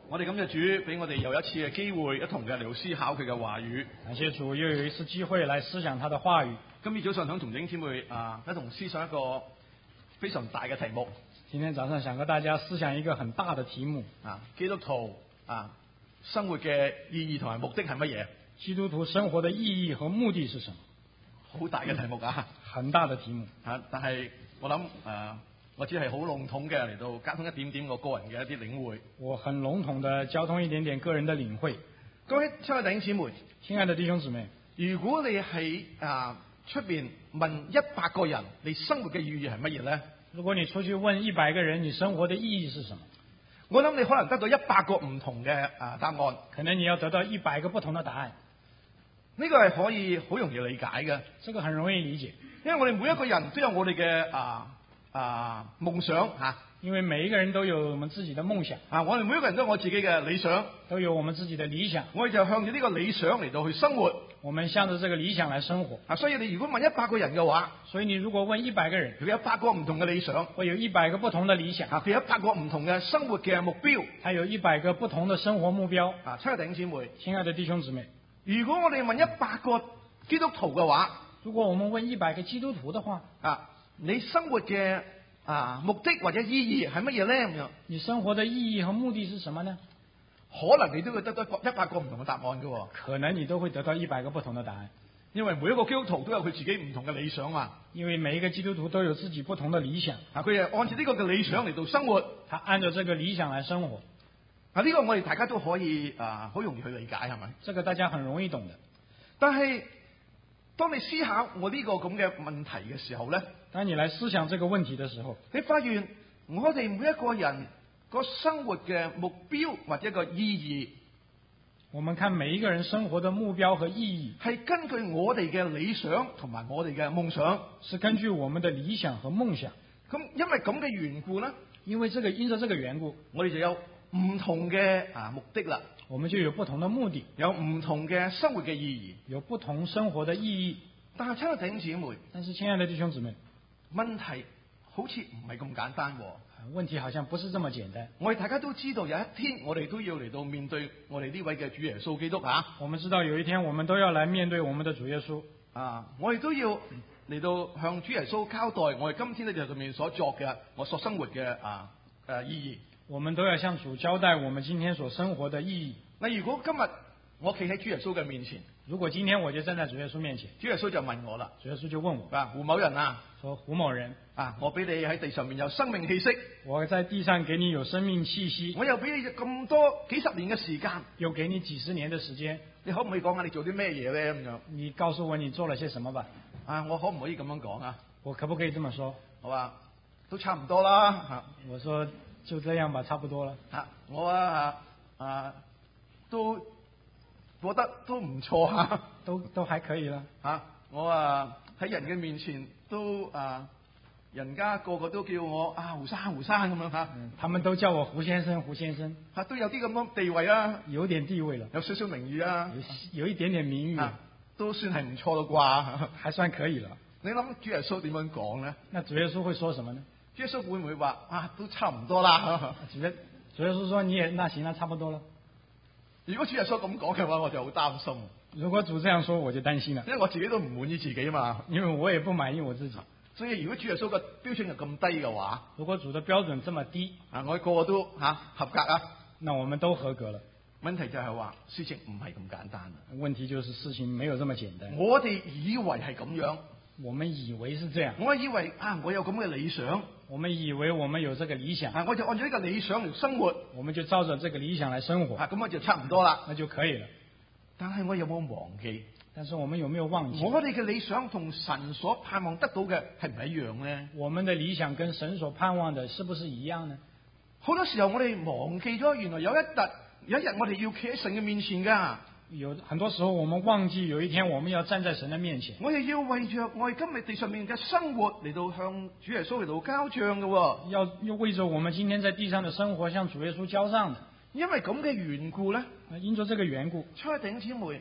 我哋感謝主俾我哋又一次嘅機會，一同嘅嚟到思考佢嘅話語。 感謝主又有一次機會來思想他的話語。 今日早上想同弟兄姊妹一同思想一個非常大嘅題目。 今天早上想和大家思想一個很大的題目基督徒生活嘅意義同埋目的係乜嘢？ 基督徒生活的意義和目的是什麼？ 好大嘅題目很大的題目但係我諗我只係好籠統嘅嚟到交通一點點我個人嘅一啲領會。 我很籠統的交通一點點個人的領會。 各位親愛弟兄姊妹， 親愛的弟兄姊妹， 如果你喺出邊問100個人，你生活嘅意義係乜嘢咧？ 如果你出去問100個人，你生活的意義是什麼？ 我諗你可能得到100個唔同嘅答案。 可能你要得到100個不同的答案。 呢個係可以好容易理解嘅。 這個很容易理解， 因為我哋每一個人都有我哋嘅夢想因為每一個人都有我們自己的夢想我哋每一個人都有我自己嘅理想， 都有我們自己的理想。 我哋就向住呢個理想嚟到去生活。 我們向着這個理想來生活所以你如果問100個人嘅話， 所以你如果問100個人， 佢有100個唔同嘅理想， 會有100個不同的理想佢有100個唔同嘅生活嘅目標， 他有100個不同的生活目標親愛的弟兄姊妹， 親愛的弟兄姊妹， 如果我哋問100個基督徒嘅話， 如果我們問100個基督徒的話你生活嘅目的或者意義係乜嘢咧？ 你生活的意義和目的是什麼呢？ 可能你都會得到100個唔同嘅答案嘅。 可能你都會得到100個不同的答案， 因為每一個基督徒都有佢自己唔同嘅理想因為每一個基督徒都有自己不同的理想佢係按照呢個嘅理想嚟到生活， 他按照這個理想來生活呢個我哋大家都可以好容易去理解，係咪？ 這個大家很容易懂的。 但係當你思考我呢個咁嘅問題嘅時候咧， 當你來思想這個問題的時候， 你發現我哋每一個人個生活嘅目標或者個意義， 我們看每一個人生活的目標和意義係根據我哋嘅理想同埋我哋嘅夢想， 是根據我們的理想和夢想。 咁因為咁嘅緣故咧， 因着這個緣故， 我哋就有唔同嘅目的啦， 我們就有不同的目的， 有唔同嘅生活嘅意義， 有不同生活的意義。 但係親愛的弟兄姊妹， 但是親愛的弟兄姊妹， 問題好似唔係咁簡單。 問題好像不是這麼簡單。 我哋大家都知道有一天我哋都要嚟到面對我哋呢位嘅主耶穌基督我們知道有一天我們都要來面對我們的主耶穌我哋都要嚟到向主耶穌交代我哋今天呢地上面所作嘅我所生活嘅意義。 我們都要向主交代我們今天所生活的意義。 嗱，如果今日我企喺主耶穌嘅面前， 如果今天我就站在主耶穌面前， 主耶穌就問我啦， 主耶穌就問我胡某人說胡某人我俾你喺地上面有生命氣息， 我在地上給你有生命氣息， 我又俾你咁多幾十年嘅時間， 又給你幾十年的時間， 你可唔可以講下你做啲咩嘢咧？咁樣， 你告訴我你做了些什麼吧。 我可唔可以咁樣講我可不可以這麼說？ 好啊，都差唔多啦。 我說就這樣吧，差不多了。 我都覺得都唔錯都還可以啦。 我喺人嘅面前都人家個個都叫我胡生咁樣他們都叫我胡先生胡先生都有啲咁多地位有點地位了， 有少少名譽有一點點名譽都算係唔錯啦啩， 還算可以了。 你諗主耶穌點樣講咧？ 那主耶穌會說什麼呢？ 主耶穌會唔會話都差唔多啦？ 主耶穌說你也那行啦，差不多了。 如果主耶穌咁講嘅話，我就好擔心。 如果主這樣說，我就擔心了， 因為我自己都唔滿意自己嘛。 因為我也不滿意我自己。 所以如果主耶穌嘅標準係咁低嘅話， 如果主的標準這麼低我哋個個都合格那我們都合格了。 問題就係話事情唔係咁簡單。 問題就是事情沒有這麼簡單。 我哋以為係咁樣， 我們以為是這樣。 我以為我有咁嘅理想， 我們以為我們有這個理想， 我就按照呢個理想嚟生活， 我們就照着這個理想來生活， 咁我就差唔多啦， 那就可以了。 但係我有冇忘記？ 但是我們有沒有忘記？ 我哋嘅理想同神所盼望得到嘅係唔係一樣呢？ 我們的理想跟神所盼望的是不是一樣呢？ 好多時候我哋忘記咗，原來有一日我哋要企喺神嘅面前噶。 有很多時候我們忘記有一天我們要站在神的面前， 我哋要為着我哋今日地上面嘅生活嚟到向主耶穌嚟到交賬嘅， 要為着我們今天在地上的生活向主耶穌交賬的。 因為咁嘅緣故咧， 因着這個緣故， 親愛的弟兄姊妹，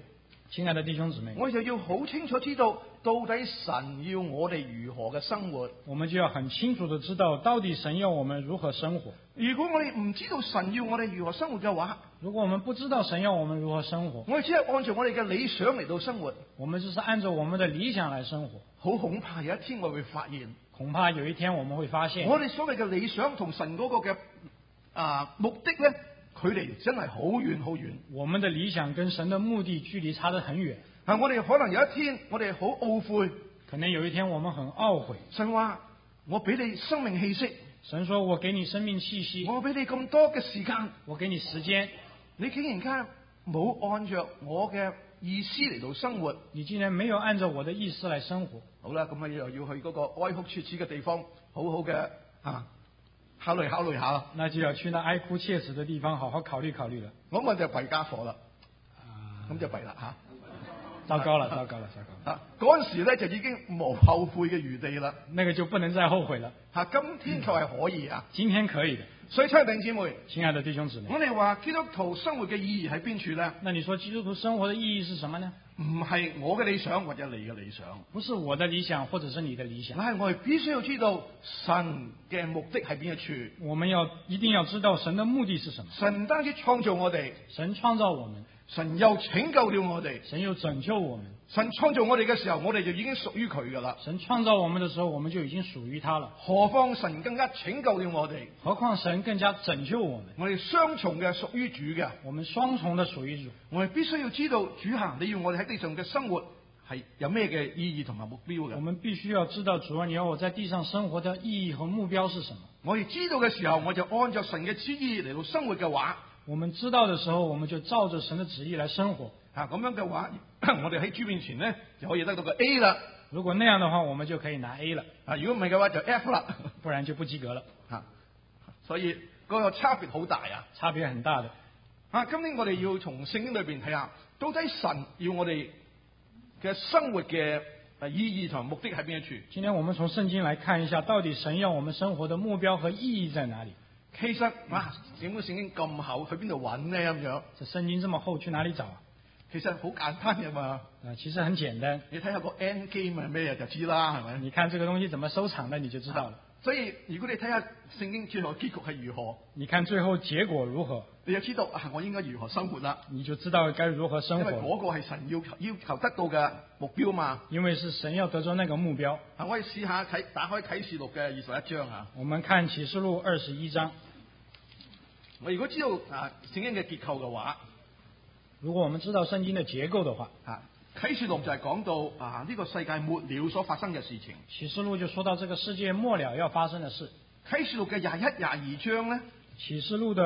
親愛的弟兄姊妹， 我哋就要好清楚知道到底神要我哋如何嘅生活。 我們就要很清楚的知道到底神要我們如何生活。 如果我哋唔知道神要我哋如何生活嘅話， 如果我們不知道神要我們如何生活， 我哋只係按照我哋嘅理想嚟到生活， 我們只是按照我們的理想來生活， 好恐怕有一天我會發現， 恐怕有一天我們會發現， 我哋所謂嘅理想同神嗰個嘅目的咧，距離真係好遠好遠。 我們的理想跟神的目的距離差得很遠。 我哋可能有一天，我哋好懊悔。 可能有一天我們很懊悔。 神話我俾你生命氣息， 神說我給你生命氣息， 我俾你咁多嘅時間， 我給你時間， 你竟然間冇按照我嘅意思嚟到生活， 你竟然沒有按照我的意思來生活。 好啦，咁啊又要去嗰個哀哭切齒嘅地方，好好嘅考慮考慮下。 那就要去那哀哭切齒的地方，好好考慮考慮了。 我就弊家伙啦，咁就弊啦吓。 糟糕了，糟糕了，糟糕了！ 嗰陣時咧就已經無後悔嘅餘地啦。 那個就不能再後悔了。 今天卻係可以啊！ 今天可以的。 所以親愛的弟兄姊妹， 親愛的弟兄姊妹， 我哋話基督徒生活嘅意義喺邊處咧？ 那你說基督徒生活的意義是什麼呢？ 唔係我嘅理想或者你嘅理想， 不是我的理想或者是你的理想， 但係我哋必須要知道神嘅目的喺邊一處。 我們一定要知道神的目的是什麼。 神唔單止創造我哋， 神創造我們， 神又拯救了我哋， 神又拯救我們。 神創造我哋嘅時候，我哋就已經屬於佢噶啦。 神創造我們的時候，我們就已經屬於他了。 何況神更加拯救了我哋， 何況神更加拯救我們。 我哋雙重嘅屬於主嘅， 我們雙重的屬於主。 我哋必須要知道主啊，你要我哋喺地上嘅生活係有咩嘅意義同埋目標嘅。 我們必須要知道主啊，你要我在地上生活的意義和目標是什麼。 我哋知道嘅時候，我就按照神嘅旨意嚟到生活嘅話， 我們知道的時候，我們就照着神的旨意來生活。 咁樣嘅話，我哋喺主面前咧就可以得到個 A 啦。 如果那樣的話，我們就可以拿 A 了。 如果唔係嘅話就 F 啦， 不然就不及格了。 所以嗰個差別好大啊， 差別很大的。 今天我哋要從聖經裏邊睇下，到底神要我哋嘅生活嘅意義同目的喺邊一處？ 今天我們從聖經來看一下，到底神要我們生活的目標和意義在哪裡？ 其實整本聖經咁厚，去邊度揾呢？咁樣？ 這聖經這麼厚，去哪裡找啊？ 其實好簡單嘅嘛。 其實很簡單。 你睇下個 end game 係咩就知啦，係咪？ 你看這個東西怎麼收場的，你就知道了。 所以如果你睇下聖經最後結局係如何， 你看最後結果如何， 你就知道我應該如何生活啦。 你就知道該如何生活。 因為嗰個係神要求得到嘅目標嘛。 因為是神要得到那個目標。 我哋試下打開啟示錄嘅21章啊。 我們看啟示錄21章。 我如果知道聖經嘅結構嘅話， 如果我們知道聖經的結構的話， 啟示錄就係講到呢個世界末了所發生嘅事情。 啟示錄就說到這個世界末了要發生的事。 啟示錄嘅21、22章咧， 啟示錄的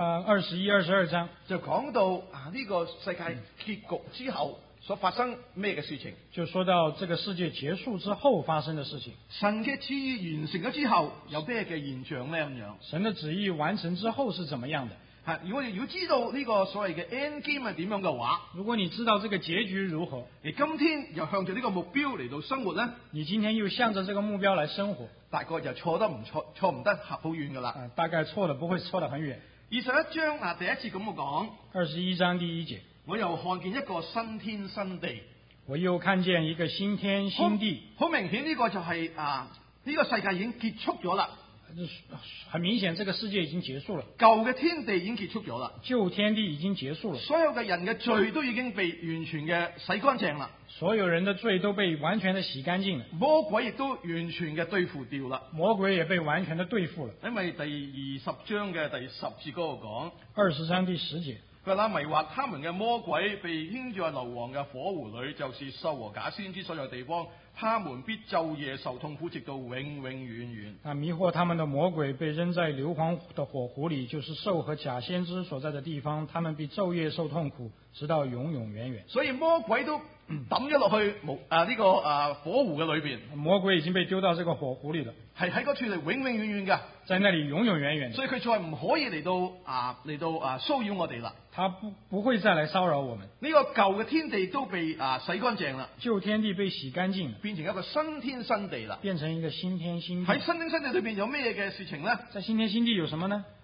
21、22章就講到呢個世界結局之後所發生咩嘅事情。 就說到這個世界結束之後發生的事情。 神嘅旨意完成咗之後有咩嘅現象咧？咁樣， 神的旨意完成之後是怎麼樣的？ 如果知道呢個所謂嘅 end game 係點樣嘅話， 如果你知道這個結局如何， 你今天又向住呢個目標嚟到生活咧， 你今天又向着這個目標來生活， 大概就錯唔得好遠噶啦。 大概錯的不會錯得很遠。 21章第一節咁講 ，21章第1節， 我又看見一個新天新地， 我又看見一個新天新地。 好明顯呢個就係呢個世界已經結束咗啦。 很明顯，這個世界已經結束了。 舊嘅天地已經結束咗啦。 舊天地已經結束了。 所有嘅人嘅罪都已經被完全嘅洗乾淨啦。 所有人的罪都被完全的洗乾淨了。 魔鬼亦都完全嘅對付掉啦。 魔鬼也被完全的對付了。 因為第20章嘅第10節嗰度講 ，20章第10節， 佢話迷惑他們嘅魔鬼被牽在硫磺嘅火湖裏，就是獸和假先知所在地方，他們必晝夜受痛苦，直到永永遠遠。 迷惑他們的魔鬼被扔在硫磺的火湖裏，就是獸和假先知所在的地方，他們必晝夜受痛苦，直到永永遠遠。 所以魔鬼都抌咗落去呢個火湖嘅裏邊。 魔鬼已經被丟到這個火湖裏了， 係喺嗰處嚟永永遠遠嘅， 在那裏永永遠遠。 所以佢再唔可以嚟到騷擾我哋啦。 他不會再來騷擾我們。 呢個舊嘅天地都被洗乾淨啦， 舊天地被洗乾淨了， 變成一個新天新地啦。 變成一個新天新地。 喺新天新地裏邊有咩嘅事情呢？ 在新天新地有什麼呢？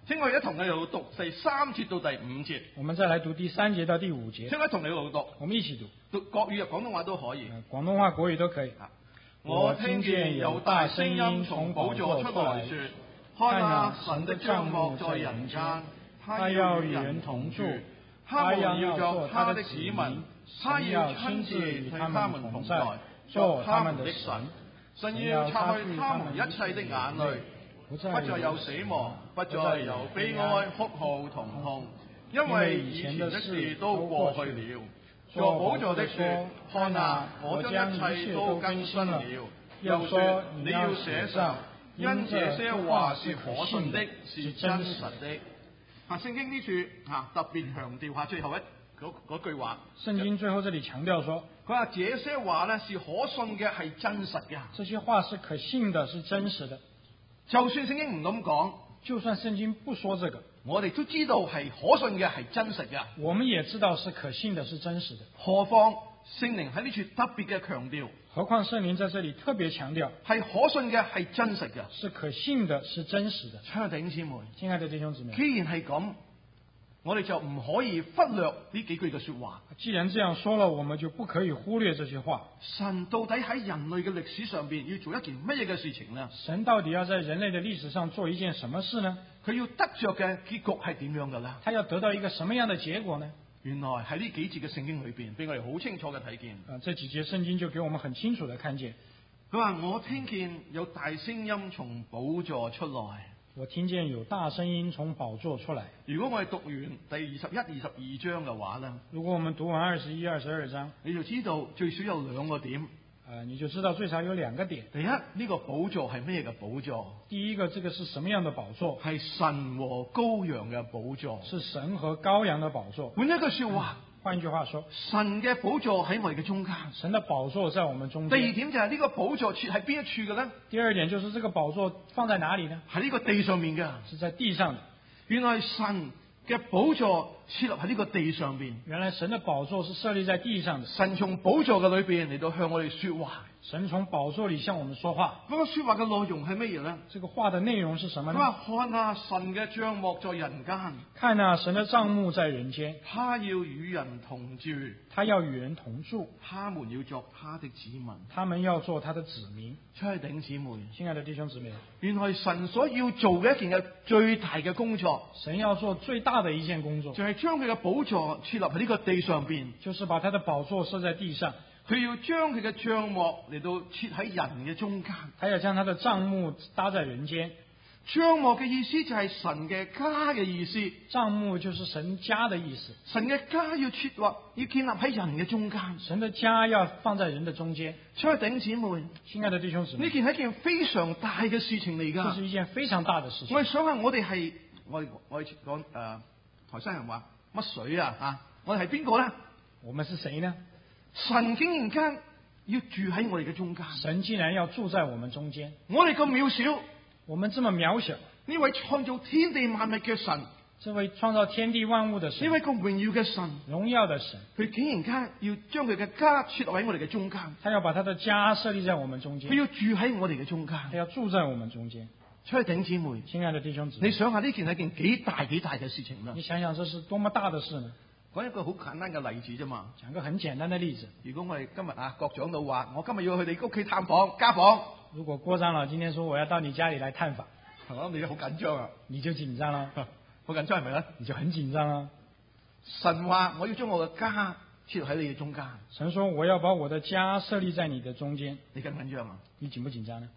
請我哋一同嚟讀第3節到第5節。 我們再來讀第3節到第5節。 請我一同嚟讀， 我們一起讀。 讀國語廣東話都可以。 廣東話、國語都可以。 我聽見有大聲音從寶座出來說：看啊，神的帳幕在人間，他要與人同住，他們要作他的子民，他要親自與他們同在，作他們的神。神要擦去他們一切的眼淚，不再有死亡，不再有悲哀、哭號、疼痛，因為以前的事都過去了。坐寶座的說：看啊，我將一切都更新了。又說：你要寫上，因這些話是可信的，是真實的。聖經呢處特別強調下最後嗰句話。 聖經最後這裡強調說， 佢話這些話呢是可信嘅，係真實嘅。 這些話是可信的，是真實的。 就算聖經唔咁講， 就算聖經不說這個， 我哋都知道係可信嘅，係真實嘅。 我們也知道是可信的，是真實的。 何況聖靈喺呢處特別嘅強調。 何況聖靈在這裡特別強調， 係可信嘅，係真實嘅， 是可信的，是真實的。 親愛的弟兄姊妹， 親愛的弟兄姊妹， 既然係咁，我哋就唔可以忽略呢幾句嘅說話。 既然這樣說了，我們就不可以忽略這些話。 神到底喺人類嘅歷史上邊要做一件乜嘢嘅事情呢？ 神到底要在人類的歷史上做一件什麼事呢？ 佢要得着嘅結局係點樣嘅呢？ 他要得到一個什麼樣的結果呢？ 原來喺呢幾節嘅聖經裏邊，俾我哋好清楚嘅睇見。 這幾節聖經就給我們很清楚的看見。 佢話：我聽見有大聲音從寶座出來。 我聽見有大聲音從寶座出來。 如果我哋讀完第21、22章嘅話呢， 如果我們讀完21、22章， 你就知道最少有2個點。 你就知道最少有2個點。第一， 呢個寶座係咩嘅寶座？ 第一個，這個是什麼樣的寶座？ 係神和羔羊嘅寶座。 是神和羔羊的寶座。 換一句說話， 換一句話說， 神嘅寶座喺我哋嘅中間。 神的寶座在我們中間。 第二點就係呢個寶座設喺邊一處嘅咧？ 第二點就是這個寶座放在哪裡呢？ 喺呢個地上面嘅。 是在地上的。 原來神嘅寶座設立喺呢個地上邊。 原來神的寶座是設立在地上的。 神從寶座嘅裏邊嚟到向我哋說話。 神從寶座裡向我們說話。 嗰個說話嘅內容係乜嘢呢？ 這個話的內容是什麼呢？ 佢話：看啊，神嘅帳幕在人間。看啊，神的帳幕在人間。 他要與人同住。 他要與人同住。 他們要作他的子民。 他們要做他的子民。 親愛的弟兄姊妹， 親愛的弟兄姊妹， 原來神所要做嘅一件嘅最大嘅工作， 神要做最大的一件工作， 就係將佢嘅寶座設立喺呢個地上邊， 就是把他的寶座設在地上。 佢要將佢嘅帳幕嚟到設喺人嘅中間， 他要將他的帳幕搭在人間。 帳幕嘅意思就係神嘅家嘅意思， 帳幕就是神家的意思。 神嘅家要設立，要建立喺人嘅中間， 神的家要放在人的中間。 親愛的弟兄姊妹， 親愛的弟兄姊妹， 呢件係一件非常大嘅事情嚟㗎。 這是一件非常大的事情。 我哋想下，我哋係我講台山人話乜水啊？我哋係邊個咧？ 我們是誰呢？ 神竟然間要住喺我哋嘅中間， 神竟然要住在我們中間。 我哋咁渺小， 我們這麼渺小， 呢位創造天地萬物嘅神， 這位創造天地萬物的神， 呢位咁榮耀嘅神， 榮耀的神， 佢竟然間要將佢嘅家設喺我哋嘅中間， 他要把他的家設立在我們中間， 佢要住喺我哋嘅中間， 他要住在我們中間。 親愛的弟兄姊妹， 親愛的弟兄姊妹， 你想下呢件係件幾大嘅事情啦？ 你想想這是多麼大的事呢？ 講一個好簡單嘅例子啫嘛。 講個很簡單的例子。 如果我哋今日郭長老話，我今日要去你屋企探訪家訪。 如果郭長老今天說我要到你家裏來探訪， 你就好緊張啊！ 你就緊張啦， 好緊張係咪咧？ 你就很緊張啦。 神話我要將我嘅家設喺你嘅中間。 神說我要把我的家設立在你的中間。 你緊唔緊張啊？ 你緊不緊張呢？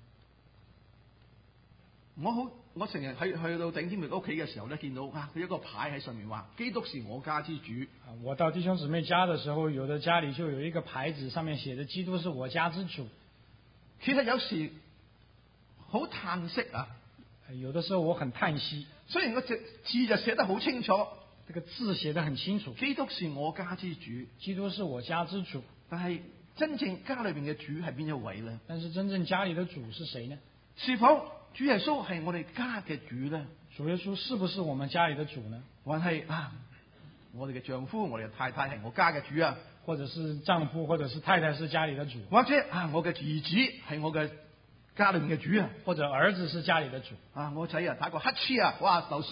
我成日去到弟兄姊妹屋企嘅時候咧，見到佢一個牌喺上面話基督是我家之主。 我到弟兄姊妹家的時候，有的家裏就有一個牌子，上面寫着基督是我家之主。 其實有時好嘆息啊， 有的時候我很嘆息。 雖然個字就寫得好清楚， 這個字寫得很清楚， 基督是我家之主， 基督是我家之主。 但係真正家裏邊嘅主係邊一位呢？ 但是真正家裏的主是誰呢？ 是否主耶穌係我哋家嘅主呢？ 主耶穌是不是我們家裏的主呢？ 還係我哋嘅丈夫、我哋嘅太太係我家嘅主啊？ 或者是丈夫或者是太太是家裏的主？ 或者我嘅兒子係我嘅家裏面嘅主啊？ 或者兒子是家裏的主？ 我仔打個乞嗤啊，哇！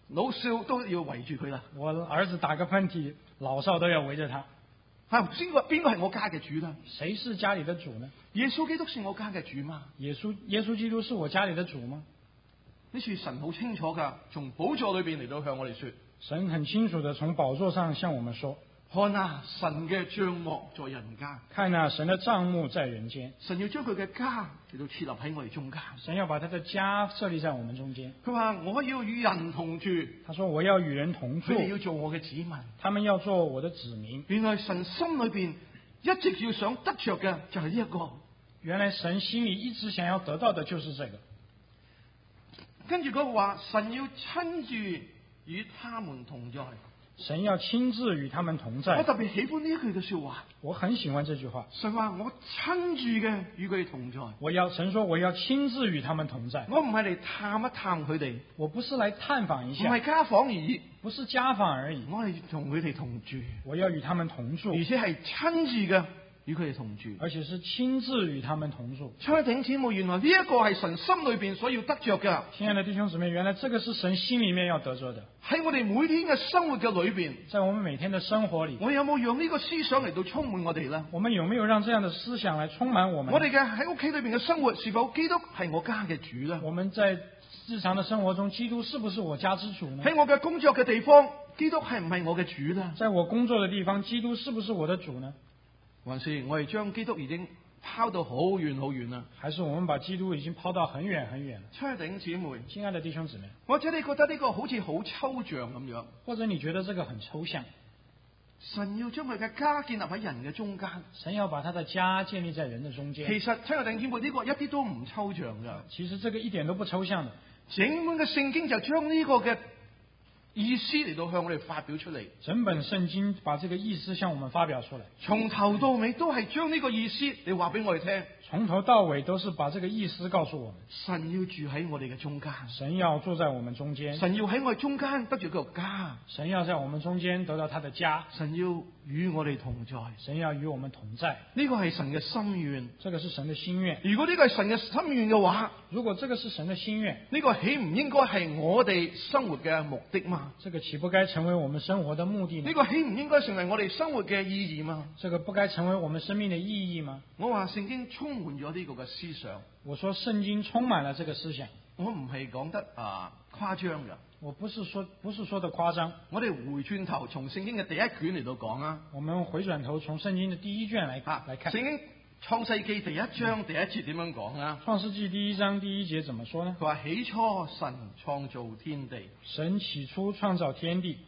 老少都要圍住佢啦。 我兒子打個噴嚏，老少都要圍着他。 邊個係我家嘅主呢？ 誰是家裏的主呢？ 耶穌基督是我家嘅主嗎？ 耶穌基督是我家裏的主嗎？ 呢處神好清楚噶，從寶座裏邊嚟到向我哋說。 神很清楚的從寶座上向我們說： 看啊，神嘅帳幕在人間。 看啊，神的帳幕在人間。 神要將佢嘅家嚟到設立喺我哋中間。 神要把他的家設立在我們中間。 佢話我要與人同住。 他說我要與人同住。 佢哋要做我嘅子民。 他們要做我的子民。 原來神心裏邊一直要想得着嘅就係呢一個。 原來神心裏一直想要得到的就是這個。 跟住佢話神要親自與他們同在。 神要親自與他們同在。 我特別喜歡呢一句嘅說話。 我很喜歡這句話。 神話我親自嘅與佢哋同在。 神說我要親自與他們同在。 我唔係嚟探一探佢哋。 我不是來探訪一下。 唔係家訪而已。 不是家訪而已。 我係同佢哋同住。 我要與他們同住。 而且係親自嘅與佢哋同住。 而且是親自與他們同住。 親愛的弟兄姊妹，原來呢一個係神心裏邊所要得着嘅。 親愛的弟兄姊妹，原來這個是神心裏面要得着的。 喺我哋每天嘅生活嘅裏邊， 在我們每天的生活裏， 我有冇讓呢個思想嚟到充滿我哋呢？ 我們有沒有讓這樣的思想來充滿我們？ 我哋嘅喺屋企裏邊嘅生活，是否基督係我家嘅主呢？ 我們在日常的生活中，基督是不是我家之主呢？ 喺我嘅工作嘅地方，基督係唔係我嘅主呢？ 在我工作的地方，基督是不是我的主呢？ 還是我哋將基督已經拋到好遠好遠啦？ 還是我們把基督已經拋到很遠很遠了？ 親愛的弟兄姊妹， 親愛的弟兄姊妹， 或者你覺得呢個好似好抽象咁樣？ 或者你覺得這個很抽象？ 神要將佢嘅家建立喺人嘅中間。 神要把他的家建立在人的中間。 其實親愛的弟兄姊妹，呢個一啲都唔抽象噶。 其實這個一點都不抽象的。 整本嘅聖經就將呢個嘅意思嚟到向我哋發表出嚟。 整本聖經把這個意思向我們發表出來。 從頭到尾都係將呢個意思你話俾我哋聽。 從頭到尾都是把這個意思告訴我們。 神要住喺我哋嘅中間。 神要住在我們中間。 神要喺我哋中間得住個家。 神要在我們中間得到他的家。 神要與我哋同在。 神要與我們同在。 呢個係神嘅心願。 這個是神的心願。 如果呢個係神嘅心願嘅話， 如果這個是神的心願， 呢個豈唔應該係我哋生活嘅目的嗎？ 這個豈不該成為我們生活的目的嗎？ 呢個豈唔應該成為我哋生活嘅意義嗎？ 這個不該成為我們生命的意義嗎？ 我話聖經充滿咗呢個嘅思想。 我說聖經充滿了這個思想。 我唔係講得誇張嘅。 我不是說的誇張。 我哋回轉頭從聖經嘅第一卷嚟到講啊。 我們回轉頭從聖經的第一卷來看。 聖經創世記第一章第一節點樣講啊？ 創世記第一章第一節怎麼說呢？ 佢話起初神創造天地。 神起初創造天地。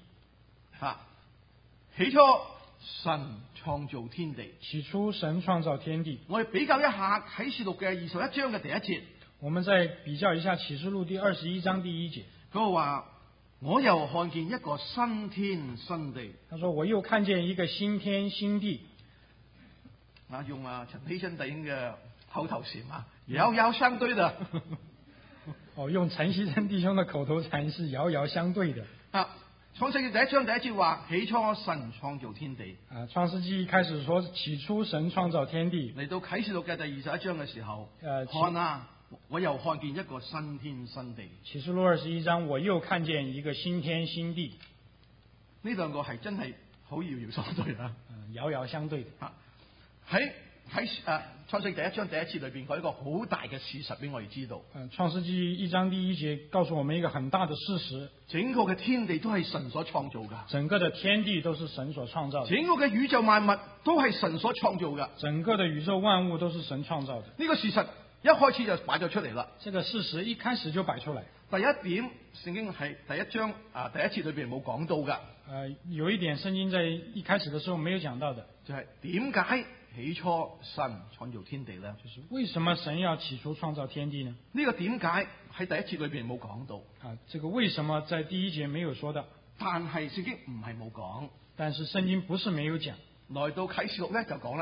起初神創造天地。 起初神創造天地。 我哋比較一下啟示錄嘅21章嘅第一節。 我們再比較一下啟示錄第21章第一節。 佢話我又看見一個新天新地。 他說我又看見一個新天新地。 用陳希新弟兄嘅口頭禪遙遙相對的。 用陳希新弟兄的口頭禪是遙遙相對的。 創世記第一章第一節話起初神創造天地。 創世記一開始說起初神創造天地。 嚟到啟示錄嘅第21章嘅時候，看啊，我又看見一個新天新地。 啟示錄21章我又看見一個新天新地。 呢兩個係真係好遙遙相對啊！ 遙遙相對的。 喺創世記第一章第一節裏邊，講一個好大嘅事實俾我哋知道。 創世記一章第一節告訴我們一個很大的事實： 整個嘅天地都係神所創造噶。 整個的天地都是神所創造的。 整個嘅宇宙萬物都係神所創造噶。 整個的宇宙萬物都是神創造的。 呢個事實一開始就擺咗出嚟啦。 這個事實一開始就擺出來。 第一點，聖經係第一章第一節裏邊冇講到噶。 有一點聖經在一開始的時候沒有講到的， 就係點解起初神創造天地呢？ 就是為什麼神要起初創造天地呢？ 呢個點解喺第一節裏邊冇講到。 這個為什麼在第一節沒有說到？ 但係聖經唔係冇講， 但是聖經不是沒有講。 來到啟示錄咧就講啦。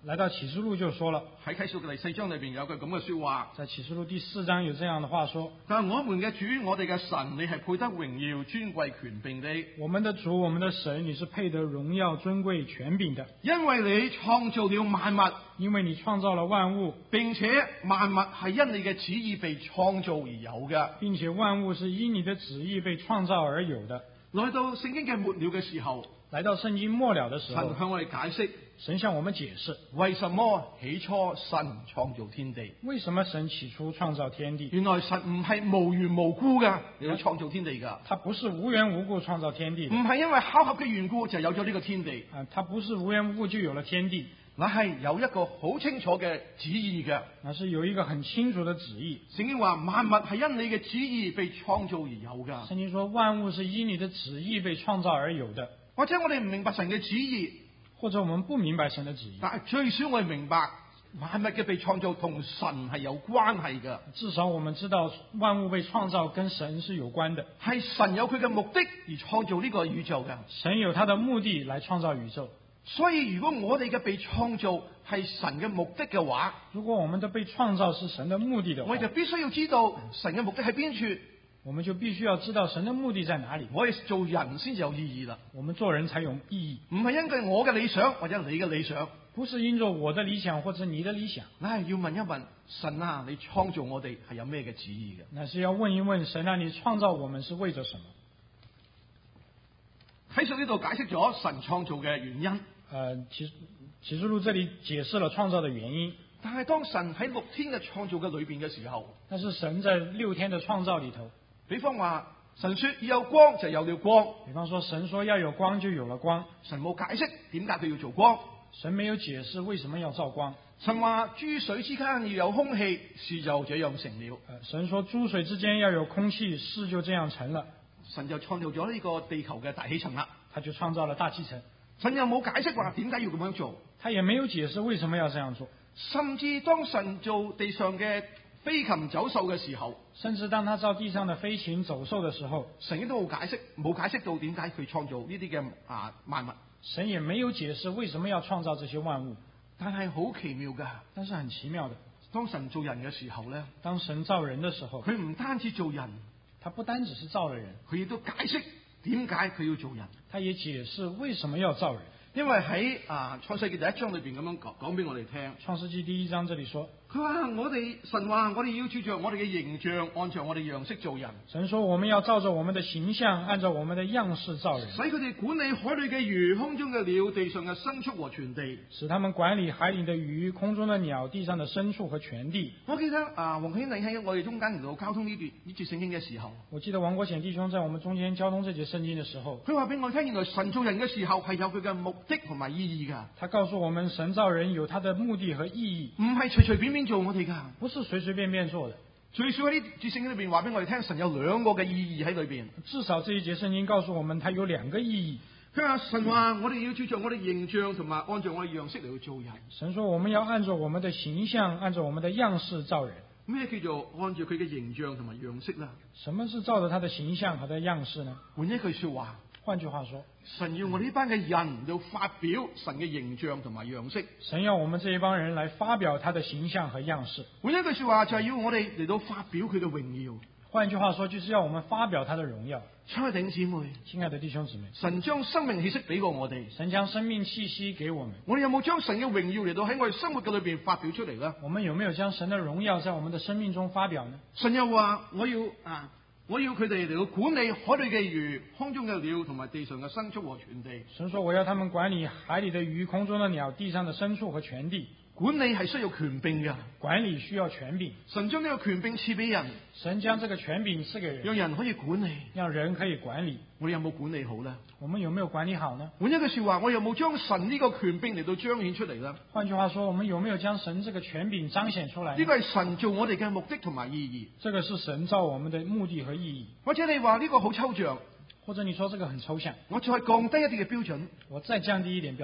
來到啟示錄就說了， 喺啟示錄嘅第4章裏邊有句咁嘅說話， 在啟示錄第4章有這樣的話說， 但係我們嘅主，我哋嘅神，你係配得榮耀、尊貴、權柄的。 我們的主，我們的神，你是配得榮耀、尊貴、權柄的， 因為你創造了萬物， 因為你創造了萬物， 並且萬物係因你嘅旨意被創造而有嘅， 並且萬物是因你的旨意被創造而有的。 來到聖經嘅末了嘅時候， 來到聖經末了的時候， 神向我哋解釋， 神向我們解釋， 為什麼起初神創造天地？ 為什麼神起初創造天地？ 原來神唔係無緣無故嘅嚟到創造天地噶， 他不是無緣無故創造天地的， 唔係因為巧合嘅緣故就有咗呢個天地， 他不是無緣無故就有了天地， 乃係有一個好清楚嘅旨意嘅。 那是有一個很清楚的旨意。 聖經話萬物係因你嘅旨意被創造而有噶。 聖經說萬物是因你的旨意被創造而有的。 或者我哋唔明白神嘅旨意， 或者我們不明白神的旨意， 但係最少我哋明白萬物嘅被創造同神係有關係嘅。 至少我們知道萬物被創造跟神是有關的， 係神有佢嘅目的而創造呢個宇宙嘅。 神有他的目的來創造宇宙。 所以如果我哋嘅被創造係神嘅目的嘅話， 如果我們的被創造是神的目的的話， 我哋就必須要知道神嘅目的喺邊處。 我們就必須要知道神的目的在哪裡。 我哋做人先至有意義啦。 我們做人才有意義， 唔係因為我嘅理想或者你嘅理想， 不是因着我的理想或者你的理想， 那係要問一問神啊，你創造我哋係有咩嘅旨意嘅？ 那是要問一問神啊，你創造我們是為着什麼？ 啟示呢度解釋咗神創造嘅原因。 啟示錄這裡解釋了創造的原因。 但係當神喺6天嘅創造嘅裏邊嘅時候， 但是神在6天的創造裡頭， 比方話神說要有光就有了光， 比方說神說要有光就有了光， 神冇解釋點解佢要做光， 神沒有解釋為什麼要造光。 神話諸水之間要有空氣，事就這樣成了。 神說諸水之間要有空氣，事就這樣成了。 神就創造咗呢個地球嘅大氣層啦， 他就創造了大氣層。 神又冇解釋話點解要咁樣做， 他也沒有解釋為什麼要這樣做。 甚至當神做地上嘅飛禽走獸嘅時候， 甚至當他造地上的飛禽走獸的時候， 神亦都冇解釋到點解佢創造呢啲嘅萬物。 神也沒有解釋為什麼要創造這些萬物。 但係好奇妙噶， 但是很奇妙的， 當神造人嘅時候咧， 當神造人的時候， 佢唔單止造人， 他不單只是造了人， 佢亦都解釋點解佢要做人， 他也解釋為什麼要造人。 因為喺創世記第1章裏邊咁樣講俾我哋聽。 創世記第1章這裡說， 佢話神話我哋要照着我哋嘅形象，按照我哋樣式做人。 神說我們要照着我們的形象，按照我們的樣式造人， 使佢哋管理海裏嘅魚、空中嘅鳥、地上嘅牲畜和全地。 使他們管理海裡的魚、空中的鳥、地上的牲畜和全地。 我記得黃顯禮喺我哋中間嚟到交通呢節聖經嘅時候， 我記得王國顯弟兄在我們中間交通這節聖經的時候， 佢話俾我聽，原來神造人嘅時候係有佢嘅目的同埋意義噶。 他告訴我們神造人有他的目的和意義， 唔係隨隨便便做我哋噶， 不是隨隨便便做的。 最少喺呢節聖經裏邊話俾我哋聽，神有2個嘅意義喺裏邊。 至少這一節聖經告訴我們，它有2個意義。 佢話神話我哋要照着我哋形象同埋按照我哋樣式嚟去做人。 神說我們要按照我們的形象，按照我們的樣式造人。 咩叫做按照佢嘅形象同埋樣式啦？ 什麼是照着他的形象和他的樣式呢？ 換一句說話， 換句話說， 神要我哋呢班嘅人要發表神嘅形象同埋樣式。 神要我們這一幫人來發表他的形象和樣式。 換一句說話就係要我哋嚟到發表佢嘅榮耀。 換句話說，就是要我們發表他的榮耀。 親愛的弟兄姊妹， 親愛的弟兄姊妹， 神將生命氣息俾過我哋， 神將生命氣息給我們。 我哋有冇將神嘅榮耀嚟到喺我哋生活嘅裏邊發表出嚟呢？ 我們有沒有將神的榮耀在我們的生命中發表呢？ 神又話我要佢哋嚟到管理海裏嘅魚、空中嘅鳥同埋地上嘅牲畜和全地。 神說我要他們管理海裏的魚、空中的鳥、地上的牲畜和全地。 管理係需要權柄嘅， 管理需要權柄。 神將呢個權柄賜俾人， 神將這個權柄賜給人， 讓人可以管理， 讓人可以管理。 我哋有冇管理好呢？ 我們有沒有管理好呢？ 換一句說話，我有冇將神呢個權柄嚟到彰顯出嚟呢？ 換句話說，我們有沒有將神這個權柄彰顯出來呢？ 呢個係神做我哋嘅目的同埋意義。 這個是神造我們的目的和意義。 或者你話呢個好抽象， 或者你說這個很抽象， 我再降低一啲嘅標準。 我再降低一點標準。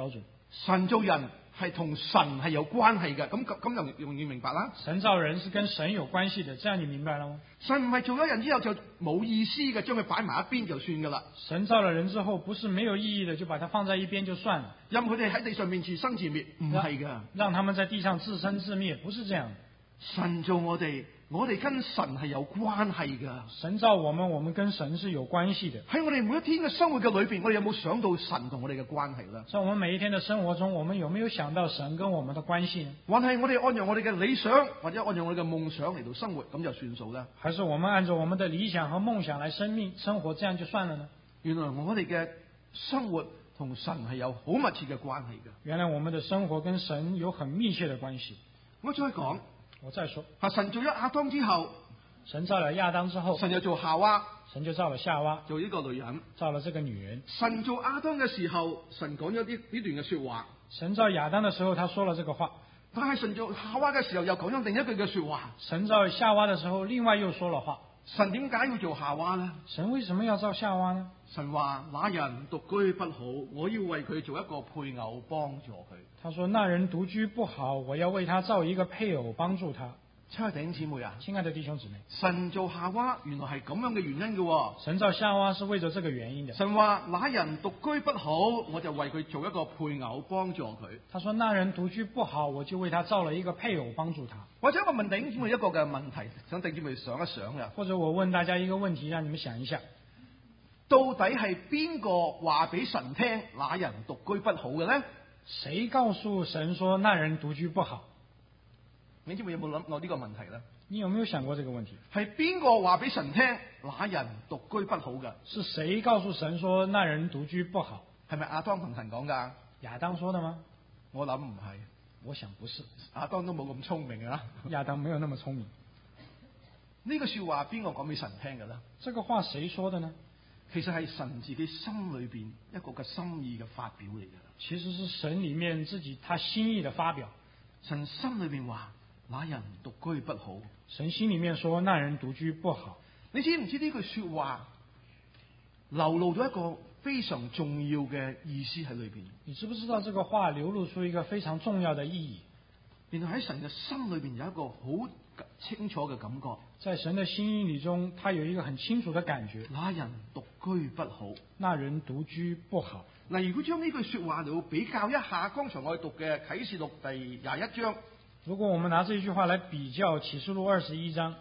神造人係同神係有關係嘅，咁就容易明白啦。 神造人是跟神有關係的，這樣你明白了嗎？ 神唔係做咗人之後就冇意思嘅，將佢擺埋一邊就算噶啦。 神造了人之後，不是沒有意義的，就把它放在一邊就算了。 任佢哋喺地上面自生自滅，唔係噶。 讓他們在地上自生自滅，不是這樣。 神造我哋跟神係有關係噶。 神造我們跟神是有關係的。 喺我哋每一天嘅生活嘅裏邊，我哋有冇想到神同我哋嘅關係咧？ 在我們每一天的生活中，我們有沒有想到神跟我們的關係呢？ 還係我哋按照我哋嘅理想或者按照我哋嘅夢想嚟到生活，咁就算數咧？ 還是我們按照我們的理想和夢想來生活，這樣就算了呢？ 原來我哋嘅生活同神係有好密切嘅關係嘅。 原來我們的生活跟神有很密切的關係。 我再說，神造咗亞當之後， 神造了亞當之後， 神又做夏娃， 神就造了夏娃， 做呢個女人， 造了這個女人。 神造亞當嘅時候，神講咗呢段嘅說話。 神造亞當的時候，他說了這個話。 但係神造夏娃嘅時候，又講咗另一句嘅說話。 神造夏娃的時候，另外又說了話。 神點解要做夏娃呢？ 神為什麼要造夏娃呢？ 神話那人獨居不好，我要為佢做一個配偶幫助佢。 他說那人獨居不好，我要為他造一個配偶幫助他。 親愛的弟兄姊妹啊， 親愛的弟兄姊妹， 神造夏娃原來係咁樣嘅原因嘅。 神造夏娃是為咗這個原因的。 神話那人獨居不好，我就為佢做一個配偶幫助佢。 他說那人獨居不好，我就為他造了一個配偶幫助他。 或者我問弟兄姊妹一個嘅問題，想弟兄姊妹想一想嘅。 或者我問大家一個問題，讓你們想一下， 到底係邊個話俾神聽那人獨居不好嘅呢？ 誰告訴神說那人獨居不好？ 你知唔知有冇諗過呢個問題呢？ 你有沒有想過這個問題？ 係邊個話俾神聽那人獨居不好嘅？ 是誰告訴神說那人獨居不好？ 係咪亞當同神講噶？ 亞當說的嗎？ 我諗唔係， 我想不是。 亞當都冇咁聰明啊！ 亞當沒有那麼聰明。 呢個說話邊個講俾神聽嘅呢？ 這個話誰說的呢？ 其實係神自己心裏邊一個嘅心意嘅發表嚟嘅。 其實是神裏面自己他心意的發表。 神心裏邊話那人獨居不好。 神心裏面說那人獨居不好。 你知唔知呢句說話流露咗一個非常重要嘅意思喺裏邊？ 你知不知道這個話流露出一個非常重要的意義？ 原來喺神嘅心裏邊有一個好清楚嘅感覺。 在神的心意裏中，他有一個很清楚的感覺。 那人獨居不好。 那人獨居不好。 嗱，如果將呢句說話嚟比較一下，剛才我哋讀嘅啟示錄第21章。 如果我們拿這一句話來比較啟示錄21章，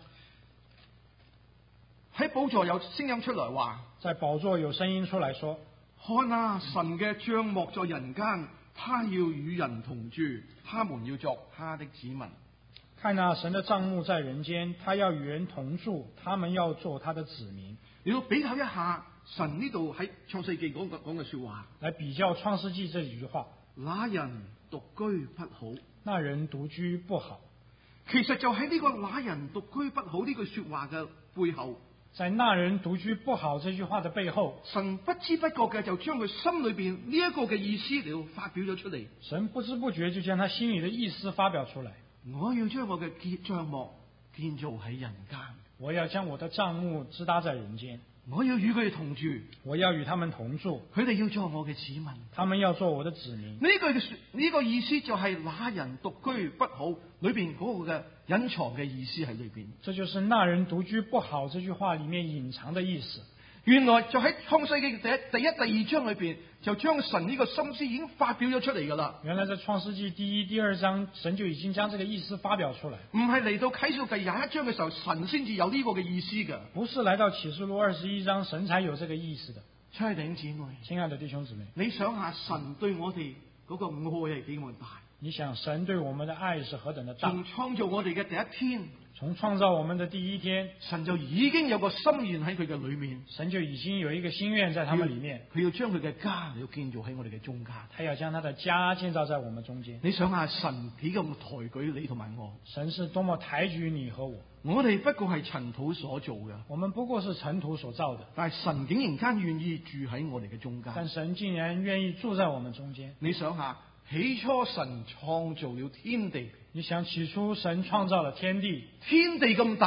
喺寶座有聲音出來話， 在寶座有聲音出來說： 看啊，神嘅帳幕在人間，他要與人同住，他們要作他的子民。 看啊，神的帳幕在人間，他要與人同住，他們要做他的子民。 你要比較一下神呢度喺創世記講嘅說話， 來比較創世記這幾句話。 那人獨居不好。 那人獨居不好， 其實就喺呢個那人獨居不好呢句說話嘅背後， 在那人獨居不好這句話的背後， 神不知不覺嘅就將佢心裏邊呢一個嘅意思嚟到發表咗出嚟。 神不知不覺就將他心裏的意思發表出來。 我要將我嘅帳幕建造喺人間， 我要將我的帳幕支搭在人間。 我要與佢哋同住， 我要與他們同住， 佢哋要做我嘅子民， 他們要做我的子民。 呢個意思就係那人獨居不好裏邊嗰個嘅隱藏嘅意思喺裏邊。 這就是那人獨居不好這句話裏面隱藏的意思。 原來就喺創世記第一、第二章裏邊，就將神呢個心思已經發表咗出嚟噶啦。 原來在創世記第一、第二章，神就已經將這個意思發表出來。 唔係嚟到啟示錄第21章嘅時候，神先至有呢個嘅意思噶。 不是來到啟示錄21章，神才有這個意思的。 親愛的弟兄姊妹， 親愛的弟兄姊妹， 你想下神對我哋嗰個愛係幾咁大？ 你想神對我們的愛是何等的大？ 從創造我哋嘅第一天， 從創造我們的第一天， 神就已經有個心願喺佢嘅裏面。 神就已經有一個心願在他們裏面。 佢要將佢嘅家嚟到建造喺我哋嘅中間。 他要將他的家建造在我們中間。 你想下神幾咁抬舉你同埋我？ 神是多麼抬舉你和我。 我哋不過係塵土所做嘅， 我們不過是塵土所造的。 但係神竟然間願意住喺我哋嘅中間。 但神竟然願意住在我們中間。 你想下，起初神創造了天地。 你想起初神創造了天地， 天地咁大，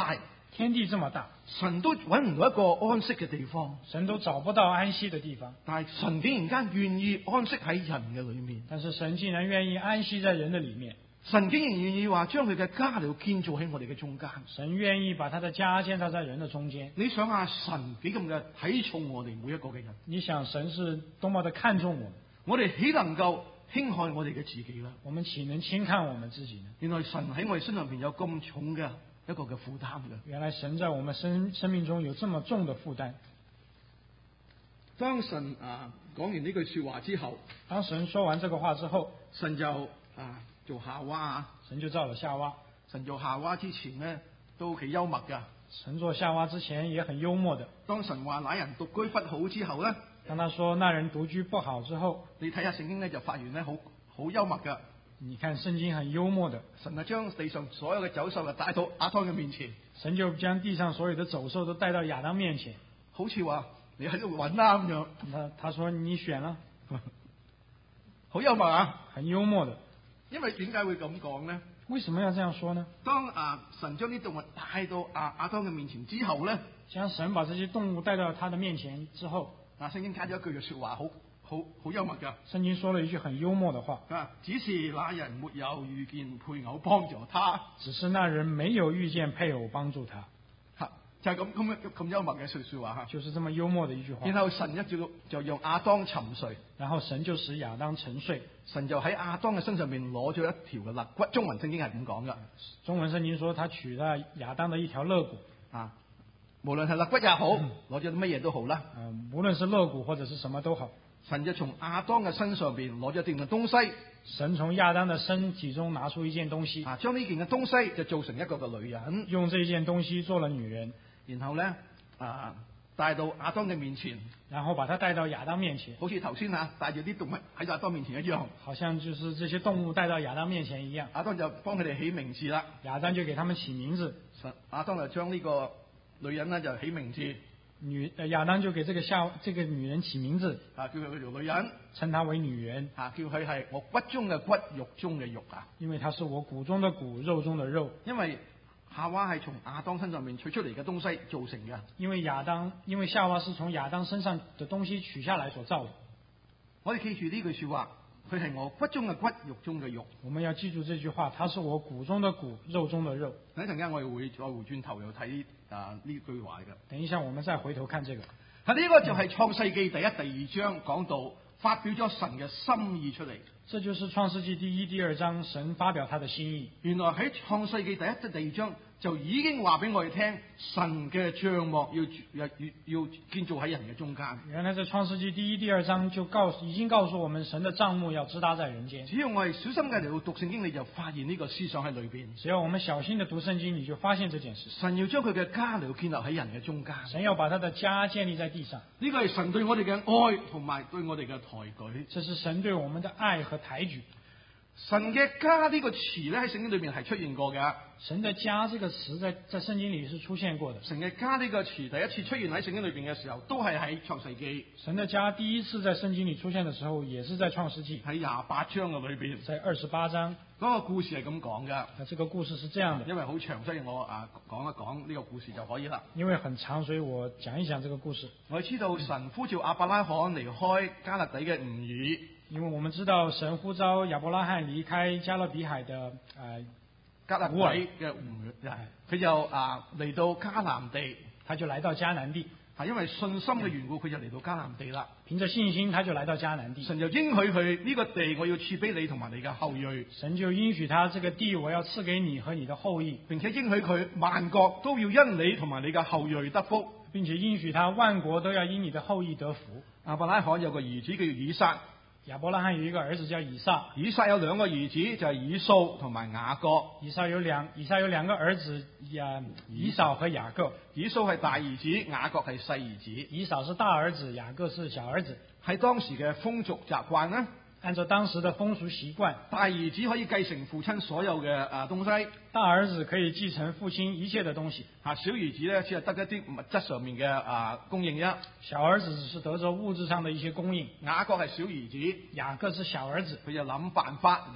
天地這麼大， 神都揾唔到一個安息嘅地方， 神都找不到安息的地方， 但係神竟然間願意安息喺人嘅裏面。 但是神竟然願意安息在人的裡面， 神竟然願意話將佢嘅家嚟建造喺我哋嘅中間。 神願意把他的家建造在人的中間。 你想下神幾咁嘅睇重我哋每一個嘅人？ 你想神是多麼的看重我們， 我哋豈能夠輕看我哋嘅自己呢？ 我們豈能輕看我們自己呢？ 原來神喺我哋身上邊有咁重嘅一個嘅負擔嘅。 原來神在我們生命中有這麼重的負擔。 當神講完呢句說話之後， 當神說完這個話之後， 神就做夏娃， 神就造了夏娃。 神做夏娃之前呢，都幾幽默噶。 神做夏娃之前也很幽默的。 當神話那人獨居不好之後呢， 當他說那人獨居不好之後， 你睇下聖經呢，就發現呢好幽默噶。 你看聖經很幽默的， 神就將地上所有嘅走獸就帶到亞當嘅面前， 神就將地上所有的走獸都帶到亞當面前， 好似話你喺度揾啦咁樣。 他說你選啦， 好幽默啊， 很幽默的。 因為點解會咁講呢？ 為什麼要這樣說呢？ 當神將啲動物帶到亞當嘅面前之後呢， 將神把這些動物帶到他的面前之後， 聖經加咗一句嘅說話，好幽默噶。 聖經說了一句很幽默的話， 只是那人沒有遇見配偶幫助他， 只是那人沒有遇見配偶幫助他， 就係咁幽默嘅說話， 就是這麼幽默的一句話。 然後神就讓亞當沉睡， 然後神就使亞當沉睡， 神就喺亞當嘅身上面攞咗一條嘅肋骨。中文聖經係咁講噶。 中文聖經說他取了亞當的一條肋骨， 無論係肋骨也好，攞咗乜嘢都好啦。 無論是肋骨或者是什麼都好， 神就從亞當嘅身上邊攞咗一件嘅東西。 神從亞當的身體中拿出一件東西， 將呢件嘅東西就做成一個嘅女人， 用這件東西做了女人， 然後咧帶到亞當嘅面前， 然後把他帶到亞當面前， 好似頭先帶住啲動物喺亞當面前一樣， 好像就是這些動物帶到亞當面前一樣。 亞當就幫佢哋起名字啦， 亞當就給他們起名字， 亞當就將呢個女人咧就起名字， 亞當就給這個女人起名字， 叫佢做女人， 稱她為女人， 叫佢係我骨中嘅骨，肉中嘅肉啊， 因為她是我骨中的骨，肉中的肉。 因為夏娃係從亞當身上面取出嚟嘅東西造成嘅， 因為夏娃是從亞當身上的東西取下來所造的。 我哋記住呢句說話，佢係我骨中嘅骨，肉中嘅肉。 我們要記住這句話，它是我骨中的骨，肉中的肉。 等一陣間我哋會再回轉頭又睇呢句話嘅。 等一下我們再回頭看這個。 呢個就係創世記第一、第二章講到發表咗神嘅心意出嚟。 這就是創世記第一、第二章神發表他的心意。 原來喺創世記第一、第二章就已經話俾我哋聽，神嘅帳幕要建造喺人嘅中間。 原來在創世記第一、第二章就已經告訴我們，神的帳幕要支搭在人間。 只要我哋小心嘅嚟到讀聖經，你就發現呢個思想喺裏邊。 只要我們小心的讀聖經，你就發現這件事。 神要將佢嘅家嚟到建立喺人嘅中間。 神要把他的家建立在地上。 呢個係神對我哋嘅愛同埋對我哋嘅抬舉。 這是神對我們的愛和抬舉。 神嘅家呢個詞咧喺聖經裏面係出現過嘅。 神的家這個詞在聖經裏是出現過的。 神嘅家呢個詞第一次出現喺聖經裏邊嘅時候，都係喺創世記。 神的家第一次在聖經裏出現的時候，也是在創世記， 喺28章嘅裏邊。 在28章。 嗰個故事係咁講嘅。 這個故事是這樣的。 因為好長，所以我講一講呢個故事就可以啦。 因為很長，所以我講一講這個故事。 我哋知道神呼召亞伯拉罕離開加勒底嘅吾珥。 因為我們知道神呼召亞伯拉罕離開加勒比海的加勒底嘅吾珥，佢就嚟到迦南地， 他就來到迦南地。 因為信心嘅緣故，佢就嚟到迦南地啦。 憑着信心，他就來到迦南地。 神就應許佢呢個地，我要賜俾你同埋你嘅後裔。 神就應許他這個地，我要賜給你和你的後裔， 並且應許佢萬國都要因你同埋你嘅後裔得福， 並且應許他萬國都要因你的後裔得福。 亞伯拉罕有個兒子叫以撒。 亞伯拉罕有一個兒子叫以撒。 以撒有兩個兒子，就係以掃同埋雅各。 以撒有兩個兒子，以掃和雅各。 以掃係大兒子，雅各係細兒子。 以掃是大兒子，雅各是小兒子。 喺當時嘅風俗習慣呢， 按照當時的風俗習慣， 大兒子可以繼承父親所有嘅東西。 大兒子可以繼承父親一切的東西。 小兒子呢，只係得一啲物質上面嘅供應啫。 小兒子只是得着物質上的一些供應。 雅各係小兒子， 雅各是小兒子， 佢就諗辦法到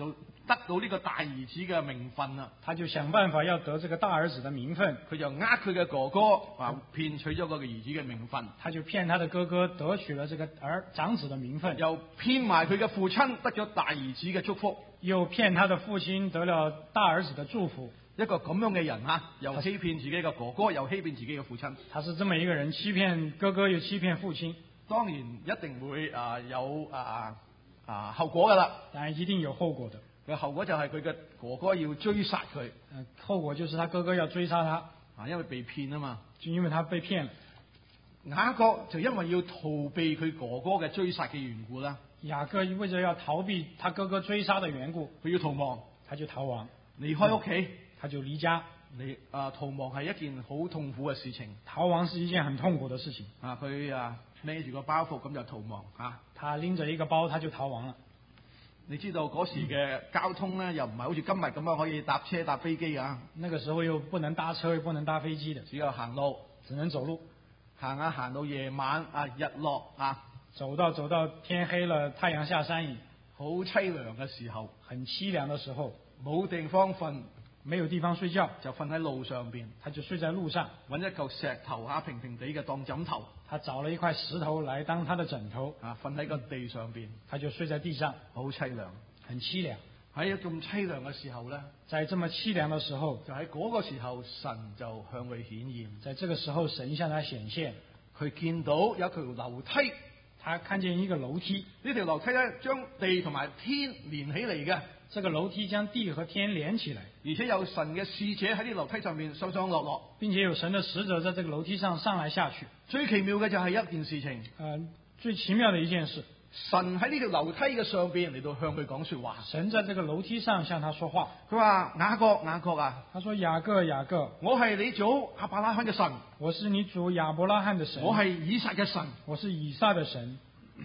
得到呢個大兒子嘅名分啦。 他就想辦法要得這個大兒子的名分， 佢就佢嘅哥哥騙取咗嗰個兒子嘅名分， 他就騙他的哥哥得取了這個長子的名分， 又騙埋佢嘅父親得咗大兒子嘅祝福， 又騙他的父親得了大兒子的祝福。 一個咁樣嘅人又欺騙自己嘅哥哥，又欺騙自己嘅父親。 他是這麼一個人，欺騙哥哥又欺騙父親， 當然一定會有後果噶啦。 當然一定有後果的。 個後果就係佢嘅哥哥要追殺佢。 後果就是他哥哥要追殺他。 因為被騙啊嘛。 就因為他被騙了。 雅各就因為要逃避佢哥哥嘅追殺嘅緣故啦。 雅各為咗要逃避他哥哥追殺的緣故， 佢要逃亡， 他就逃亡， 離開屋企， 他就離家。 逃亡係一件好痛苦嘅事情。 逃亡是一件很痛苦的事情。 佢孭住個包袱咁就逃亡他拎着一個包，他就逃亡了。 你知道嗰時嘅交通咧，又唔係好似今日咁樣可以搭車搭飛機啊。 那個時候又不能搭車，又不能搭飛機的， 只有行路， 只能走路。 行到夜晚日落走到天黑了，太陽下山矣， 好凄涼嘅時候， 很淒涼的時候， 冇地方瞓， 沒有地方睡覺， 就瞓喺路上邊， 他就睡在路上， 揾一嚿石頭平平地嘅當枕頭， 他找了一塊石頭來當他的枕頭， 瞓喺個地上邊， 他就睡在地上， 好凄涼， 很淒涼。 喺咁凄涼嘅時候咧， 在這麼淒涼的時候， 就喺嗰個時候，神就向佢顯現。 在這個時候，神向他顯現， 佢見到有條樓梯， 他看見一個樓梯， 呢條樓梯咧將地同埋天連起嚟嘅。 這個樓梯將地和天連起來， 而且有神嘅使者喺呢樓梯上面上上落落， 並且有神的使者在這個樓梯上上來下去。 最奇妙嘅就係一件事情， 最奇妙的一件事， 神喺呢條樓梯嘅上邊嚟到向佢講說話。 神在這個樓梯上向他說話。 佢話雅各啊， 他說雅各， 我係你祖亞伯拉罕嘅神， 我是你祖亞伯拉罕的神， 我係以撒嘅神， 我是以撒的神。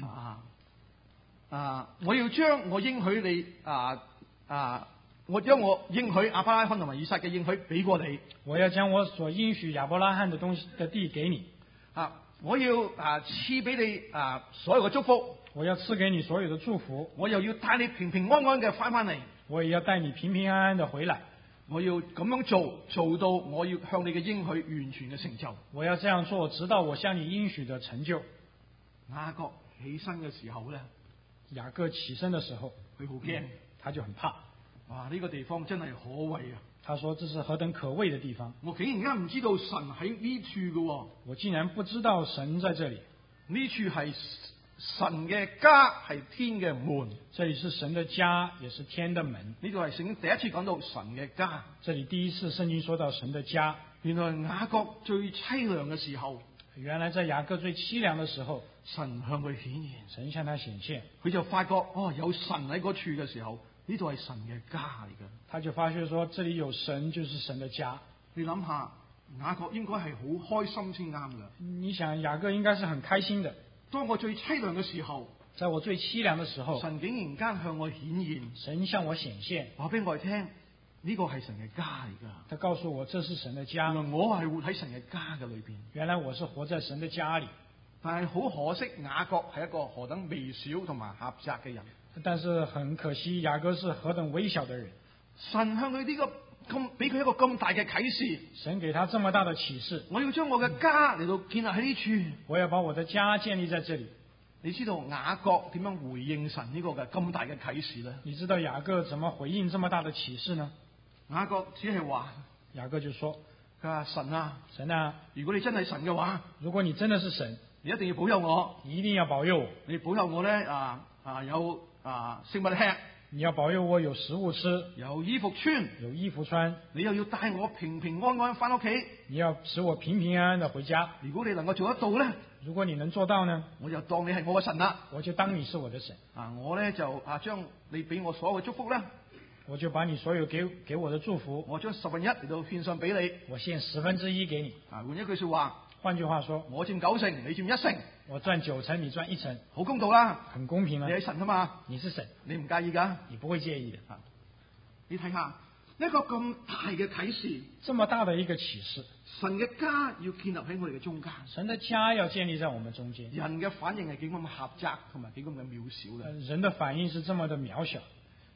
我要將我應許你我將我應許亞伯拉罕同埋以撒嘅應許俾過你。 我要將我所應許亞伯拉罕的東西的地給你。 我要賜俾你所有嘅祝福。 我要賜給你所有的祝福。 我又要帶你平平安安嘅翻嚟。 我也要帶你平平安安的回來。 我要咁樣做到我要向你嘅應許完全嘅成就。 我要這樣做，直到我向你應許的成就。 雅各起身嘅時候咧， 雅各起身的時候， 佢好驚， 他就很怕。 哇！呢個地方真係可畏啊！ 他說這是何等可畏的地方。 我竟然間唔知道神喺呢處嘅。 我竟然不知道神在這裡。 呢處係神嘅家，係天嘅門。 這裡是神的家，也是天的門。 呢度係聖經第一次講到神嘅家。 這裡第一次聖經說到神的家。 原來雅各最淒涼嘅時候， 原來在雅各最淒涼的時候， 神向佢顯現， 神向他顯現， 佢就發覺有神喺嗰處嘅時候，呢度係神嘅家嚟嘅。 他就發覺說，這裡有神就是神的家。 你諗下，雅各應該係好開心先啱噶。 你想雅各應該是很開心的。 當我最淒涼嘅時候， 在我最淒涼的時候， 神竟然間向我顯現， 神向我顯現， 話俾我哋聽，呢個係神嘅家嚟噶。 他告訴我這是神的家。 原來我係活喺神嘅家嘅裏邊。 原來我是活在神的家裡。 但係好可惜，雅各係一個何等微小同埋狹窄嘅人。 但是很可惜，雅各是何等微小的人。 神向佢呢個咁，俾佢一個咁大嘅啟示。 神給他這麼大的啟示。 我要將我嘅家嚟到建立喺呢處。 我要把我的家建立在這裡。 你知道雅各點樣回應神呢個嘅咁大嘅啟示呢？ 你知道雅各怎麼回應這麼大的啟示呢？ 雅各只係話， 雅各就說： 佢話神啊，如果你真係神嘅話， 如果你真的是神， 你一定要保佑我， 你一定要保佑我， 你保佑我咧有食物吃， 你要保佑我有食物吃， 有衣服穿， 有衣服穿， 你又要帶我平平安安翻屋企， 你要使我平平安安的回家。 如果你能夠做得到咧， 如果你能做到呢， 我就當你係我嘅神啦， 我就當你是我的神。 我咧就將你俾我所有嘅祝福咧， 我就把你所有給我的祝福， 我將1/10嚟到獻上俾你， 我獻1/10給你。 換一句說話， 換句話說， 我佔9成，你佔1成， 我賺9成，你賺1成， 好公道啦， 很公平啦。 你係神啊嘛， 你是神， 你唔介意噶？ 你不會介意的。 你睇下一個咁大嘅啟示， 這麼大的一個啟示， 神嘅家要建立喺我哋嘅中間， 神的家要建立在我們中間。 人嘅反應係幾咁狹窄同埋幾咁嘅渺小咧？ 人的反應是這麼的渺小。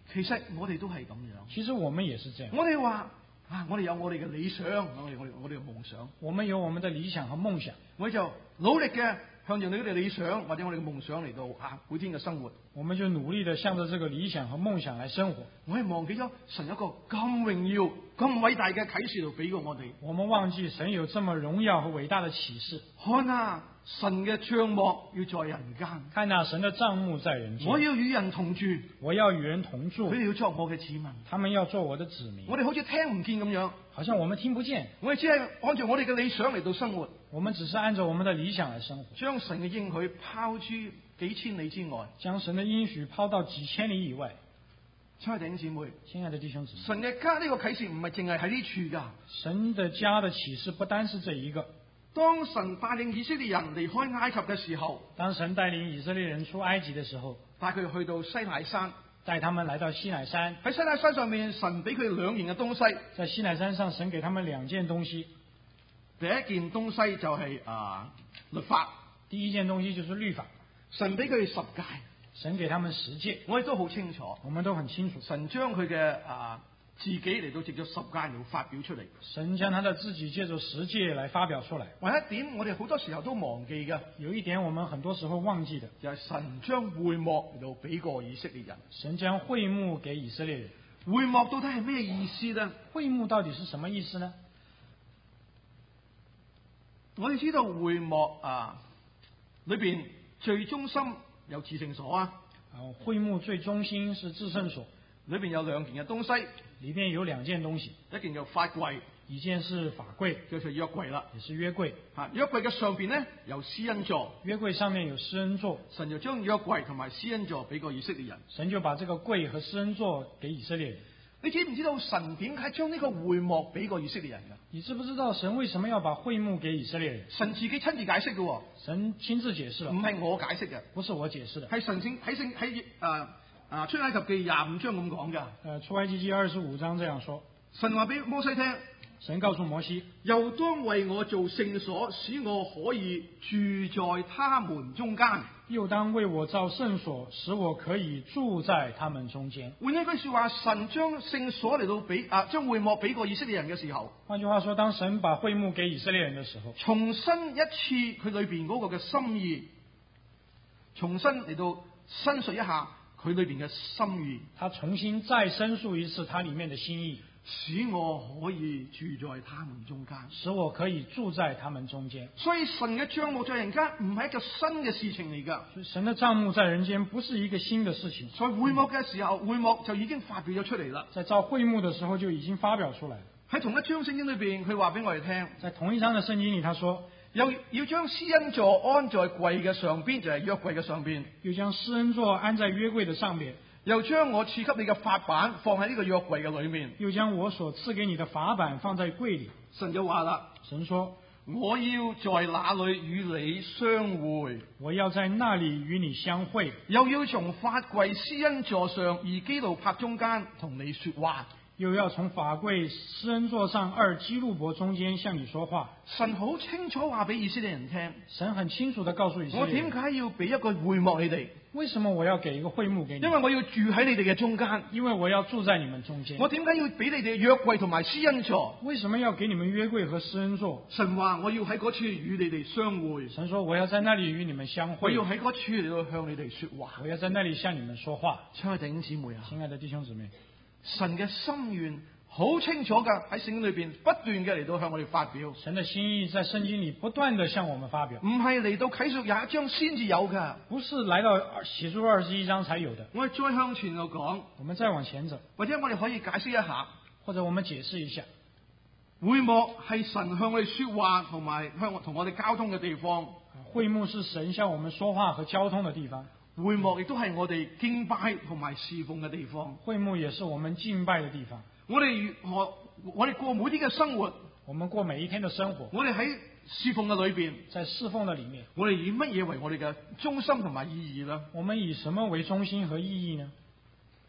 其實我哋都係咁樣。 其實我們也是這樣。 我哋話我哋有我哋嘅理想，我哋嘅夢想。 我們有我們的理想和夢想， 我哋就努力嘅向住你哋理想或者我哋嘅夢想嚟到每天嘅生活。 我們就努力的向着這個理想和夢想來生活。 我係忘記咗神一個咁榮耀、咁偉大嘅啟示度俾過我哋。 我們忘記神有這麼榮耀和偉大的啟示。 看啊，神嘅帳幕要在人間。 看啊，神的帳幕在人間。 我要與人同住。 我要與人同住。 佢哋要作我嘅子民。 他們要做我的子民。 我哋好似聽唔見咁樣。 好像我們聽不見。 我哋只係按照我哋嘅理想嚟到生活。 我們只是按照我們的理想來生活。 將神嘅應許拋諸幾千里之外。 將神的應許拋到幾千里以外。 親愛的弟兄姊妹， 親愛的弟兄姊妹， 神嘅家呢個啟示唔係淨係喺呢處噶。 神的家的啟示不單是這一個。 當神帶領以色列人離開埃及嘅時候， 當神帶領以色列人出埃及的時候， 帶佢去到西乃山， 帶他們來到西乃山。 喺西乃山上面，神俾佢兩件嘅東西。 在西乃山上，神給他們兩件東西。 第一件東西就係律法。 第一件東西就是律法。 神俾佢10誡。 神給他們10誡。 我哋都好清楚。 我們都很清楚。 神將佢嘅自己嚟到藉咗10誡嚟發表出嚟。 神將他的自己借着10誡來發表出來。 有一點我哋好多時候都忘記嘅。 有一點我們很多時候忘記的， 就係神將會幕嚟到俾過以色列人。 神將會幕給以色列人。 會幕到底係咩意思呢？ 會幕到底是什麼意思呢？ 我哋知道會幕裏邊最中心有至聖所啊。 會幕最中心是至聖所， 裏邊有兩件嘅東西。 裏邊有兩件東西， 一件叫法櫃， 一件是法櫃， 就是約櫃啦， 也是約櫃。 約櫃嘅上邊呢有施恩座， 約櫃上面有施恩座。 神就將約櫃同埋施恩座俾過以色列人。 神就把這個櫃和施恩座給以色列人。 你知唔知道神點解將呢個會幕俾過以色列人噶？ 你知不知道神為什麼要把會幕給以色列人？ 神自己親自解釋嘅。 神親自解釋了， 唔係我解釋嘅， 不是我解釋的， 係神喺出埃及記25章咁講噶。 出埃及記25章這樣說。 神話俾摩西聽， 神告訴摩西， 又當為我做聖所，使我可以住在他們中間。 又當為我造聖所，使我可以住在他們中間。 換一句說話，神將聖所嚟到俾將會幕俾過以色列人嘅時候， 換句話說，當神把會幕給以色列人的時候， 重申一次佢裏邊嗰個嘅心意，重新嚟到申述一下佢裏邊嘅心意。 他重新再申述一次他裏面的心意， 使我可以住在他們中間， 使我可以住在他們中間。 所以神嘅帳幕在人間唔係一個新嘅事情嚟噶。 神的帳幕在人間不是一個新的事情。 在會幕嘅時候，會幕就已經發表咗出嚟啦。 在造會幕的時候就已經發表出來了。 喺同一章聖經裏邊，佢話俾我哋聽， 在同一章嘅聖經裏，他說要將施恩座安在櫃嘅上邊，就係約櫃嘅上邊。 要將施恩座安在約櫃的上邊。 又將我賜給你嘅法版放喺呢個約櫃嘅裏面。 又將我所賜給你的法版放在櫃裏。 神就話啦， 神說， 我要在那裏與你相會。 我要在那裏與你相會。 又要從法櫃施恩座上二基路伯中間同你說話。 又要從法櫃施恩座上二基路伯中間向你說話。 神好清楚話俾以色列人聽。 神很清楚地告訴以色列人， 我點解要俾一個會幕你哋？ 為什麼我要給一個會幕給你？ 因為我要住喺你哋嘅中間。 因為我要住在你們中間。 我點解要俾你哋約櫃同埋施恩座？ 為什麼要給你們約櫃和施恩座？ 神話我要喺嗰處與你哋相會。 神說我要在那裏與你們相會。 我要喺嗰處嚟到向你哋說話。 我要在那裏向你們說話。 親愛的弟兄姊妹啊， 親愛的弟兄姊妹， 神嘅心願好清楚噶，喺聖經裏邊不斷嘅嚟到向我哋發表。 神的心意在聖經裏不斷地向我們發表， 唔係嚟到啟示21章先至有噶， 不是來到啟示錄21章才有的。 我哋再向前度講， 我們再往前走， 或者我哋可以解釋一下， 或者我們解釋一下， 會幕係神向我哋說話同埋同我哋交通嘅地方。 會幕是神向我們說話和交通的地方。 會幕亦都係我哋敬拜同埋侍奉嘅地方。 會幕也是我們敬拜的地方。 我哋過每天嘅生活， 我們過每一天的生活。 我哋喺侍奉嘅裏邊， 在侍奉的裏面， 我哋以乜嘢為我哋嘅中心同埋意義呢？ 我們以什麼為中心和意義呢？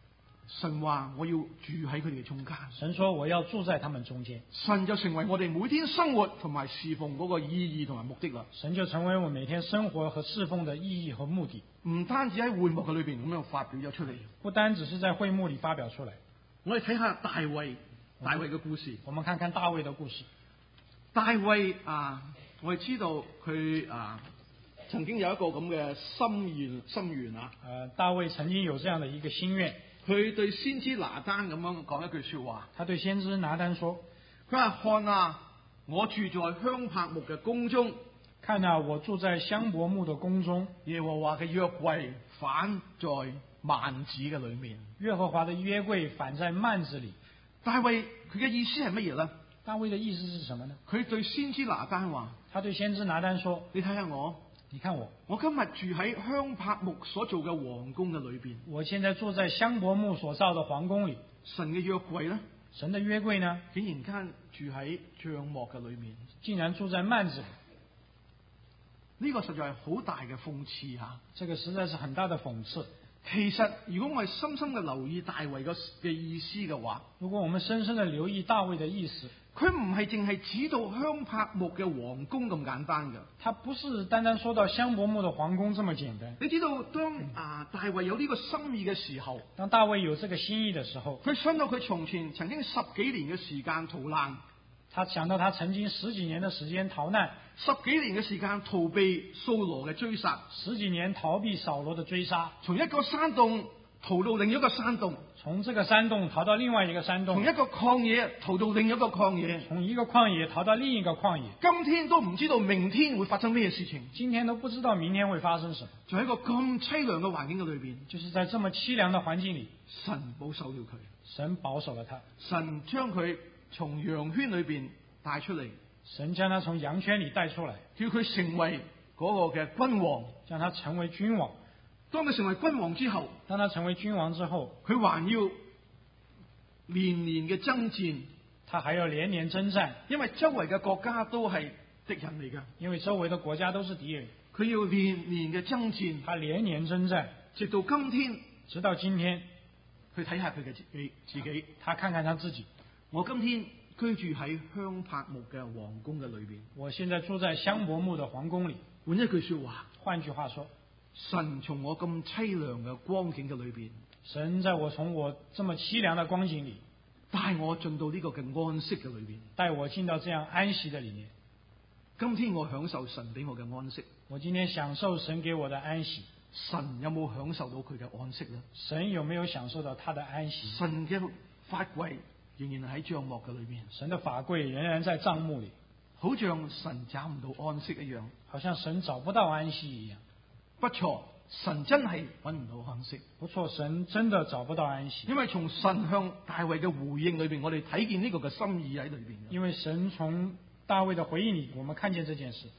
神話我要住喺佢哋嘅中間。 神說我要住在他們中間。 神就成為我哋每天生活同埋侍奉嗰個意義同埋目的啦。 神就成為我每天生活和侍奉的意義和目的。 唔單止喺會幕嘅裏邊咁樣發表咗出嚟， 不單只是在會幕裏發表出來。 我哋睇下大衛嘅故事。 我們看看大衛的故事。 大衛我哋知道佢曾經有一個咁嘅心願啊。 大衛曾經有這樣的一個心願。 佢對先知拿單咁樣講一句說話。 他對先知拿單說： 佢話看啊，我住在香柏木嘅宮中。 看啊，我住在香柏木的宮中。 耶和華嘅約櫃反在幔子嘅裏面。 耶和華的約櫃反在幔子裏。 大衛佢嘅意思係乜嘢咧？ 大衛的意思是什麼呢？ 佢對先知拿單話： 他對先知拿單說： 你睇下我。 你看我今日住喺香柏木所做嘅皇宮嘅裏邊。 我現在住在香柏木所造的皇宮裏。 神嘅約櫃呢？ 神的約櫃呢？ 竟然間住喺帳幕嘅裏面。 竟然住在幔子裏。 呢個實在係好大嘅諷刺吓。 這個實在是很大的諷刺。 其實如果我哋深深嘅留意大衛嘅意思嘅話， 如果我們深深的留意大衛的意思， 佢唔係淨係指到香柏木嘅皇宮咁簡單嘅。 他不是單單說到香柏木的皇宮這麼簡單。 你知道當大衛有呢個心意嘅時候， 當大衛有這個心意的時候， 佢想到佢從前曾經10幾年嘅時間逃難。 他想到他曾經10幾年的時間逃難 ，10幾年嘅時間逃避掃羅嘅追殺 ，10幾年逃避掃羅的追殺， 從一個山洞逃到另一個山洞， 從這個山洞逃到另外一個山洞， 從一個曠野逃到另一個曠野， 從一個曠野逃到另一個曠野。 今天都唔知道明天會發生咩事情， 今天都不知道明天會發生什麼。 在一個咁淒涼嘅環境嘅裏邊， 就是在這麼淒涼的環境裏， 神保守了佢， 神保守了他， 神將佢從羊圈裏邊帶出嚟， 神將他從羊圈裏帶出來， 叫佢成為嗰個嘅君王， 將他成為君王。 當佢成為君王之後， 當他成為君王之後， 佢還要年年嘅征戰， 他還要年年征戰， 因為周圍嘅國家都係敵人嚟㗎， 因為周圍的國家都是敵人， 佢要年年嘅征戰， 他年年征戰， 直到今天， 直到今天， 去睇下佢嘅自己， 他看看他自己。 我今天居住喺香柏木嘅皇宮嘅裏邊， 我現在住在香柏木的皇宮裏。 換一句說話， 換句話說， 神從我咁淒涼嘅光景嘅裏邊， 神在我從我這麼淒涼的光景裏， 帶我進到呢個嘅安息嘅裏邊， 帶我進到這樣安息的裏面。 今天我享受神俾我嘅安息， 我今天享受神給我的安息。 神有冇享受到佢嘅安息呢？ 神有沒有享受到他的安息？ 神嘅法櫃仍然喺帳幕嘅裏面， 神的法櫃仍然在帳幕裏， 好像神找唔到安息一樣， 好像神找不到安息一樣。 不錯，神真係揾唔到安息。 不錯，神真的找不到安息。 因為從神向大衛嘅回應裏邊，我哋睇見呢個嘅心意喺裏邊。 因為神從大衛的回應裏，我們看見這件事。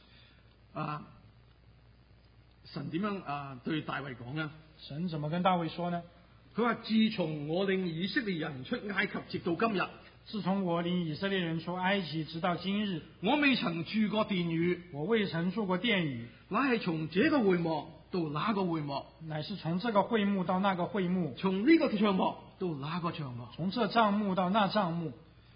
神點樣對大衛講呢？ 神怎麼跟大衛說呢？ 佢話：自從我領以色列人出埃及，直到今日。 自從我領以色列人出埃及，直到今日， 我未曾住過殿宇， 我未曾住過殿宇， 乃係從這個會幕到那個會幕， 乃是從這個會幕到那個會幕， 從呢個帳幕到那個帳幕， 從這帳幕到那帳幕。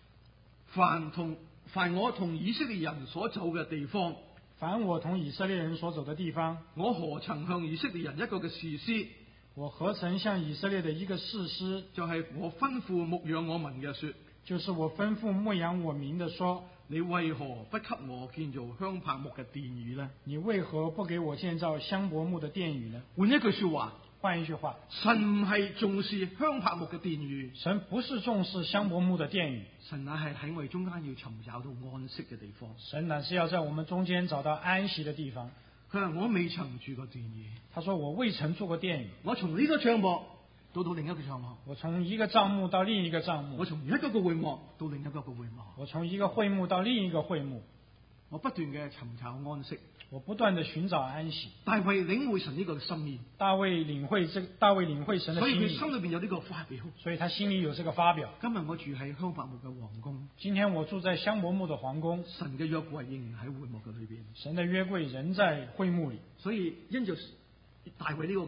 凡我同以色列人所走嘅地方， 凡我同以色列人所走的地方， 我何曾向以色列人一個嘅士師？ 我何曾向以色列的一個士師？ 就係我吩咐牧養我民嘅說， 就是我吩咐牧養我民的說， 你為何不給我建造香柏木嘅殿宇呢？ 你為何不給我建造香柏木的殿宇呢？ 換一句說話， 換一句話， 神唔係重視香柏木嘅殿宇， 神不是重視香柏木的殿宇， 神乃係喺我哋中間要尋找到安息嘅地方。 神乃是要在我們中間找到安息的地方。 佢話我未曾住過殿宇， 他說我未曾住過殿宇。 我從呢個帳幕到另一個帳幕， 我從一個帳幕到另一個帳幕， 我從一個嘅會幕到另一個嘅會幕， 我從一個會幕到另一個會幕， 我不斷嘅尋找安息， 我不斷的尋找安息。 大衛領會神呢個心意， 大衛領會神的心意， 所以佢心裏邊有呢個發表， 所以他心裏有這個發表。 今日我住喺香柏木嘅皇宮， 今天我住在香柏木的皇宮， 神嘅約櫃仍然喺會幕嘅裏邊， 神的約櫃仍在會幕裏， 所以因着大衛呢個嘅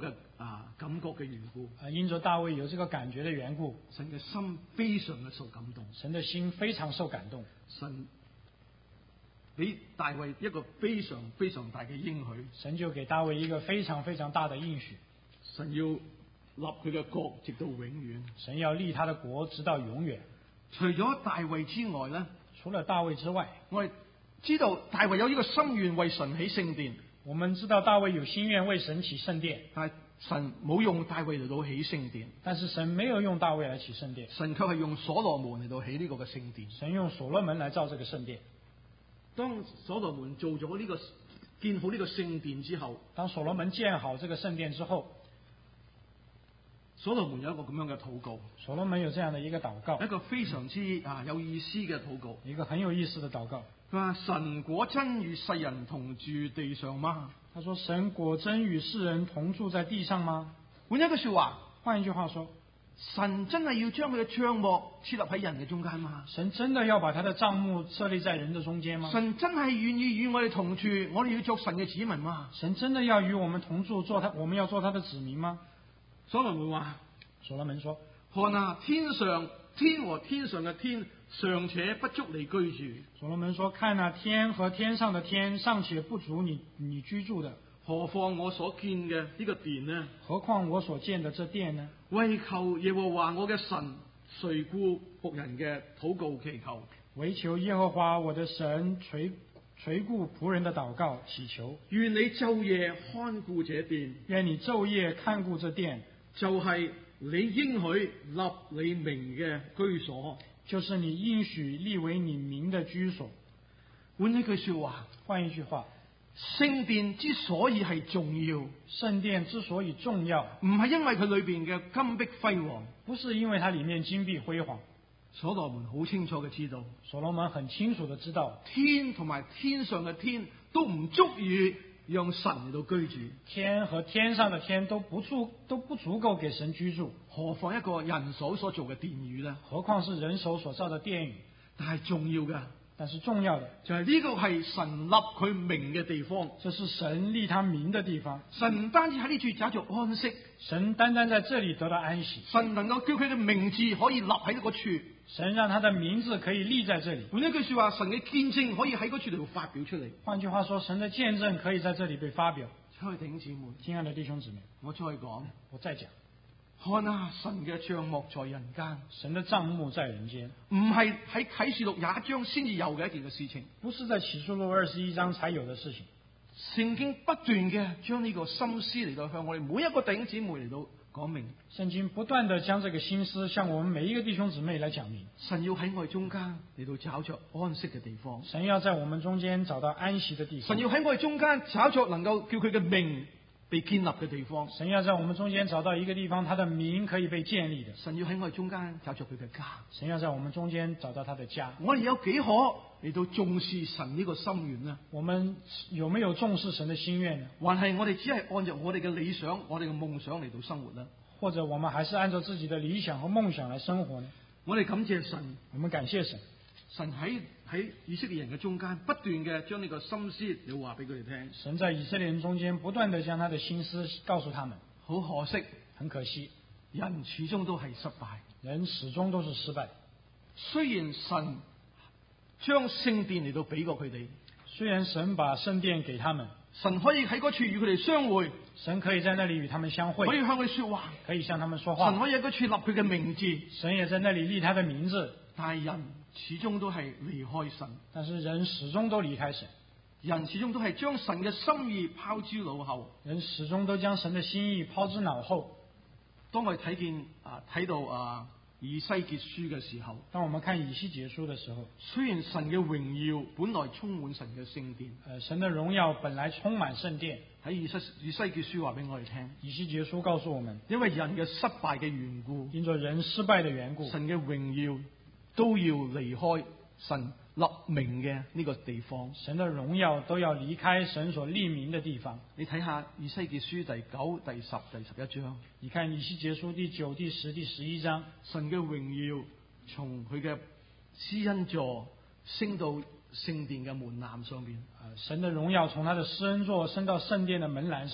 感覺嘅緣故， 因着大衛有這個感覺的緣故， 神嘅心非常嘅受感動， 神的心非常受感動， 神俾大衛一個非常非常大嘅應許， 神就給大衛一個非常非常大的應許， 神要立佢嘅國直到永遠， 神要立他的國直到永遠。 除咗大衛之外咧， 除了大衛之外， 我哋知道大衛有呢個心願為神起聖殿， 我們知道大衛有心願為神起聖殿， 但係神冇用大衛嚟到起聖殿， 但是神沒有用大衛來起聖殿， 神卻係用所羅門嚟到起呢個嘅聖殿。 神用所羅門來造這個聖殿。 當所羅門做咗呢個建好呢個聖殿之後， 當所羅門建好這個聖殿之後， 所羅門有一個咁樣嘅禱告， 所羅門有這樣的一個禱告， 一個非常之有意思嘅禱告， 一個很有意思的禱告。 佢話：神果真與世人同住地上嗎？ 他說：神果真與世人同住在地上嗎？ 換一句說話， 換一句話說， 神真係要將佢嘅帳幕設立喺人嘅中間嗎？ 神真的要把他的帳幕設立在人的中間嗎？ 神真係願意與我哋同住，我哋要做神嘅子民嗎？ 神真的要與我們同住，我們要做他的子民嗎？ 所羅門話： 所羅門說： 看啊，天和天上嘅天尚且不足你居住。 所羅門說：看啊，天和天上的天尚且不足你居住的， 何況我所見嘅呢個殿呢？ 何況我所見的這殿呢？ 為求耶和華我嘅神垂顧僕人嘅禱告祈求， 唯求耶和華我的神垂顧僕人的禱告祈求， 願你晝夜看顧這殿， 願你晝夜看顧這殿， 就係你應許立你名嘅居所， 就是你應許立為你名的居所。 換一句說話， 換一句話， 聖殿之所以係重要， 聖殿之所以重要， 唔係因為佢裏邊嘅金碧輝煌， 不是因為它裏面金碧輝煌。 所羅門好清楚嘅知道， 所羅門很清楚的知道， 天同埋天上嘅天都唔足以讓神嚟到居住， 天和天上的天都不足夠給神居住， 何況一個人手所做嘅殿宇呢？ 何況是人手所造的殿宇？ 但係重要嘅， 但是重要的就係呢個係神立佢名嘅地方， 這是神立他名的地方。 神唔單止喺呢處找做安息， 神單單在這裏得到安息， 神能夠叫佢嘅名字可以立喺呢個處， 神讓他的名字可以立在這裏。 換一句說話，神嘅見證可以喺嗰處度發表出嚟。 換句話說，神的見證可以在這裏被發表。 親愛的弟兄姊妹， 親愛的弟兄姊妹， 我再講， 我再講， 看啊，神嘅帳幕在人間， 神的帳幕在人間， 唔係喺啟示錄廿一章先至有嘅一件嘅事情， 不是在啟示錄21章才有的事情。 聖經不斷嘅將呢個心思嚟到向我哋每一個弟兄姊妹嚟到講明， 聖經不斷地將這個心思向我們每一個弟兄姊妹來講明。 神要喺我哋中間嚟到找着安息嘅地方， 神要在我們中間找到安息的地方。 神要喺我哋中間找着能夠叫佢嘅名被建立嘅地方。 神要在我們中間找到一個地方，他的名可以被建立的。 神要喺我哋中間找着佢嘅家。 神要在我們中間找到他的家。 我哋有幾可嚟到重視神呢個心願呢？ 我們有沒有重視神的心願呢？ 還係我哋只係按照我哋嘅理想、我哋嘅夢想嚟到生活呢？ 或者我們還是按照自己的理想和夢想來生活呢？ 我哋感謝神， 我們感謝神。 神喺以色列人嘅中間不斷嘅將呢個心思嚟話俾佢哋聽。 神在以色列人中間不斷地將他的心思告訴他們。 好可惜， 很可惜， 人始終都係失敗， 人始終都是失敗。 雖然神將聖殿嚟到俾過佢哋， 雖然神把聖殿給他們， 神可以喺嗰處與佢哋相會， 神可以在那裏與他們相會， 可以向佢說話， 可以向他們說話。 神可以喺嗰處立佢嘅名字， 神也在那裏立他的名字。 但係人始終都係離開神， 但是人始終都離開神， 人始終都係將神嘅心意拋諸腦後， 人始終都將神的心意拋之腦後。 當我哋睇到以西結書嘅時候， 當我們看以西結書的時候， 雖然神嘅榮耀本來充滿神嘅聖殿， 神的榮耀本來充滿聖殿， 喺以西結書話俾我哋聽， 以西結書告訴我們， 因為人嘅失敗嘅緣故， 因着人失敗的緣故， 神嘅榮耀都要離開神立名嘅呢個地方， 神的榮耀都要離開神所立名的地方。 你睇下以西結書第9、第10、第11章， 你看以西結書第9、第10、第11章， 神嘅榮耀從佢嘅施恩座升到聖殿嘅門檻上邊， 神的榮耀從他的施恩座升到聖殿的門欄上，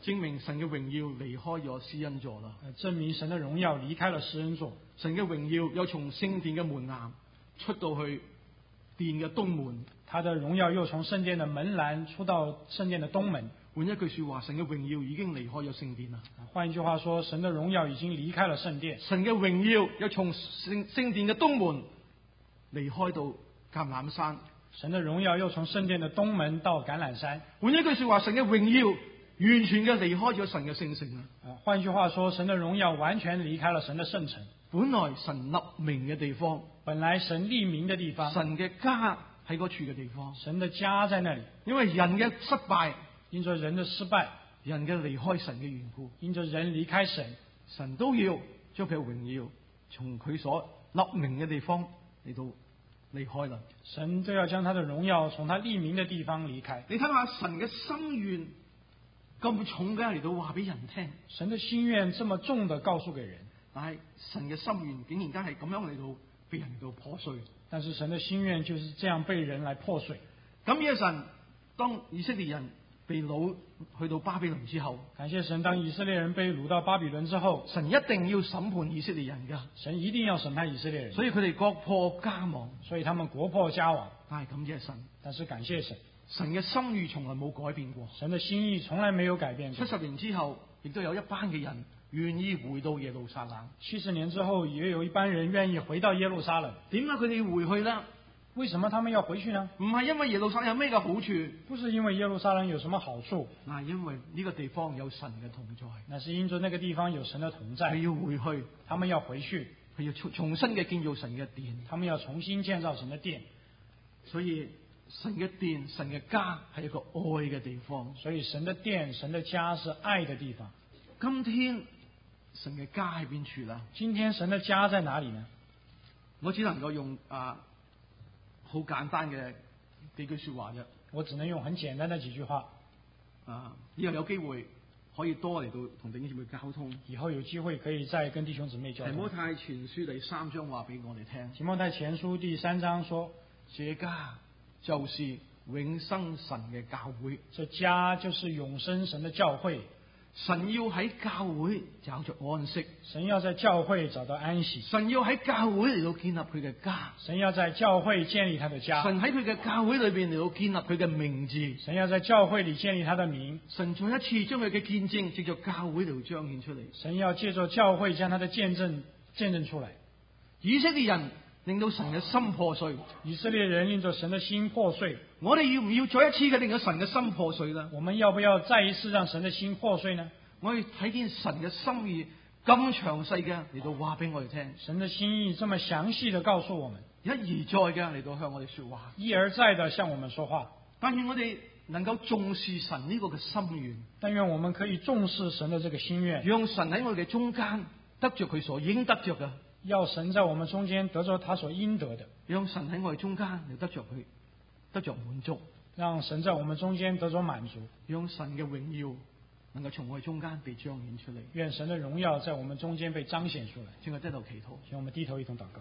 證明神嘅榮耀離開咗施恩座啦。 證明神的榮耀離開了施恩座。 神嘅榮耀又從聖殿嘅門檻出到去殿嘅東門。 他的榮耀又從聖殿的門欄出到聖殿的東門。 換一句說話，神嘅榮耀已經離開咗聖殿啦。 換一句話說，神的榮耀已經離開了聖殿。 神嘅榮耀又從聖殿嘅東門離開到橄欖山。 神的榮耀又從聖殿的東門到橄欖山。 換一句說話，神嘅榮耀完全嘅離開咗神嘅聖城啦。 換句話說，神的榮耀完全離開了神的聖城。 本來神立名嘅地方， 本來神立名的地方， 神嘅家喺嗰處嘅地方， 神的家在那裡。 因為人嘅失敗， 因着人的失敗， 人嘅離開神嘅緣故， 因着人離開神， 神都要將佢嘅榮耀從佢所立名嘅地方嚟到離開啦。 神都要將他的榮耀從他立名的地方離開。 你睇下神嘅心願咁重嘅嚟到話俾人聽， 神的心願這麼重的告訴給人， 但係神嘅心願竟然間係咁樣嚟到被人嚟到破碎。 但是神的心願就是這樣被人來破碎。 咁嘅神，當以色列人被擄去到巴比倫之後， 感謝神，當以色列人被擄到巴比倫之後， 神一定要審判以色列人㗎。 神一定要審判以色列人， 所以佢哋國破家亡， 所以他們國破家亡。 但係感謝神， 但是感謝神， 神嘅心意從來冇改變過。 神的心意從來沒有改變過。 70年之後，亦都有一班嘅人願意回到耶路撒冷。 70年之後，也有一班人願意回到耶路撒冷。 點解佢哋回去呢？ 為什麼他們要回去呢？ 唔係因為耶路撒冷有咩嘅好處， 不是因為耶路撒冷有什麼好處， 嗱，因為呢個地方有神嘅同在。 那是因着那個地方有神的同在。 佢要回去， 他們要回去， 佢要重新嘅建造神嘅殿。 他們要重新建造神的殿。 所以神嘅殿、神嘅家係一個愛嘅地方。 所以神的殿、神的家是愛的地方。 今天神嘅家喺邊處啦？ 今天神的家在哪裡呢？ 我只能夠用好簡單嘅幾句說話啫。 我只能用很簡單的幾句話。 以後有機會可以多嚟到同弟兄姊妹交通。 以後有機會可以再跟弟兄姊妹交通。 提摩太前書第3章話俾我哋聽。 提摩太前書第3章說： 這家就是永生神嘅教會。 這家就是永生神的教會。 神要喺教會找着安息。 神要在教會找到安息。 神要喺教會嚟到建立佢嘅家。 神要在教會建立他的家。 神喺佢嘅教會裏邊嚟到建立佢嘅名字。 神要在教會裏建立他的名。 神再一次將佢嘅見證藉着教會嚟到彰顯出嚟。 神要借着教會將他的見證出來。 以色列人令到神嘅心破碎。 以色列人令到神的心破碎。 我哋要唔要再一次嘅令到神嘅心破碎呢？ 我們要不要再一次讓神的心破碎呢？ 我哋睇見神嘅心意咁詳細嘅嚟到話俾我哋聽。 神的心意這麼詳細的告訴我們， 一而再嘅嚟到向我哋說話， 一而再的向我們說話。 但願我哋能夠重視神呢個嘅心願。 但願我們可以重視神的這個心願， 讓神喺我哋嘅中間得着佢所應得着嘅。 要神在我們中間得着他所應得的， 讓神喺我哋中間嚟得着佢，得着滿足。 讓神在我們中間得着滿足， 讓神嘅榮耀能夠從我哋中間被彰顯出嚟。 願神的榮耀在我們中間被彰顯出來。 請我低頭祈禱， 請我們低頭一同禱告。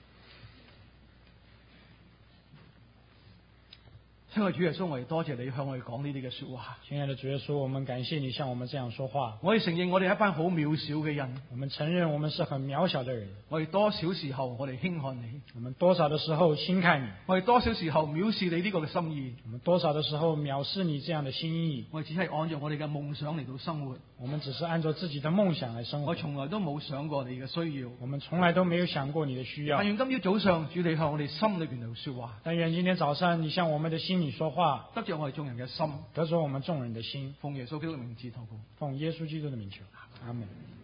親愛的主耶穌，我哋多謝你向我哋講呢啲嘅說話。 親愛的主耶穌，我們感謝你向我們這樣說話。 我哋承認我哋係一班好渺小嘅人。 我們承認我們是很渺小的人。 我哋多少時候我哋輕看你。 我們多少的時候輕看你。 我哋多少時候藐視你呢個嘅心意。 我們多少的時候藐視你這樣的心意。 我哋只係按照我哋嘅夢想嚟到生活。 我們只是按照自己的夢想來生活。 我從來都冇想過你嘅需要。 我們從來都沒有想過你的需要。 但願今朝早上主你向我哋心裏邊嚟說話。 但願今天早上你向我們的心裏說話， 得着我哋眾人嘅心， 得着我們眾人的心。 奉耶穌基督的名字禱告。 奉耶穌基督的名求，阿門。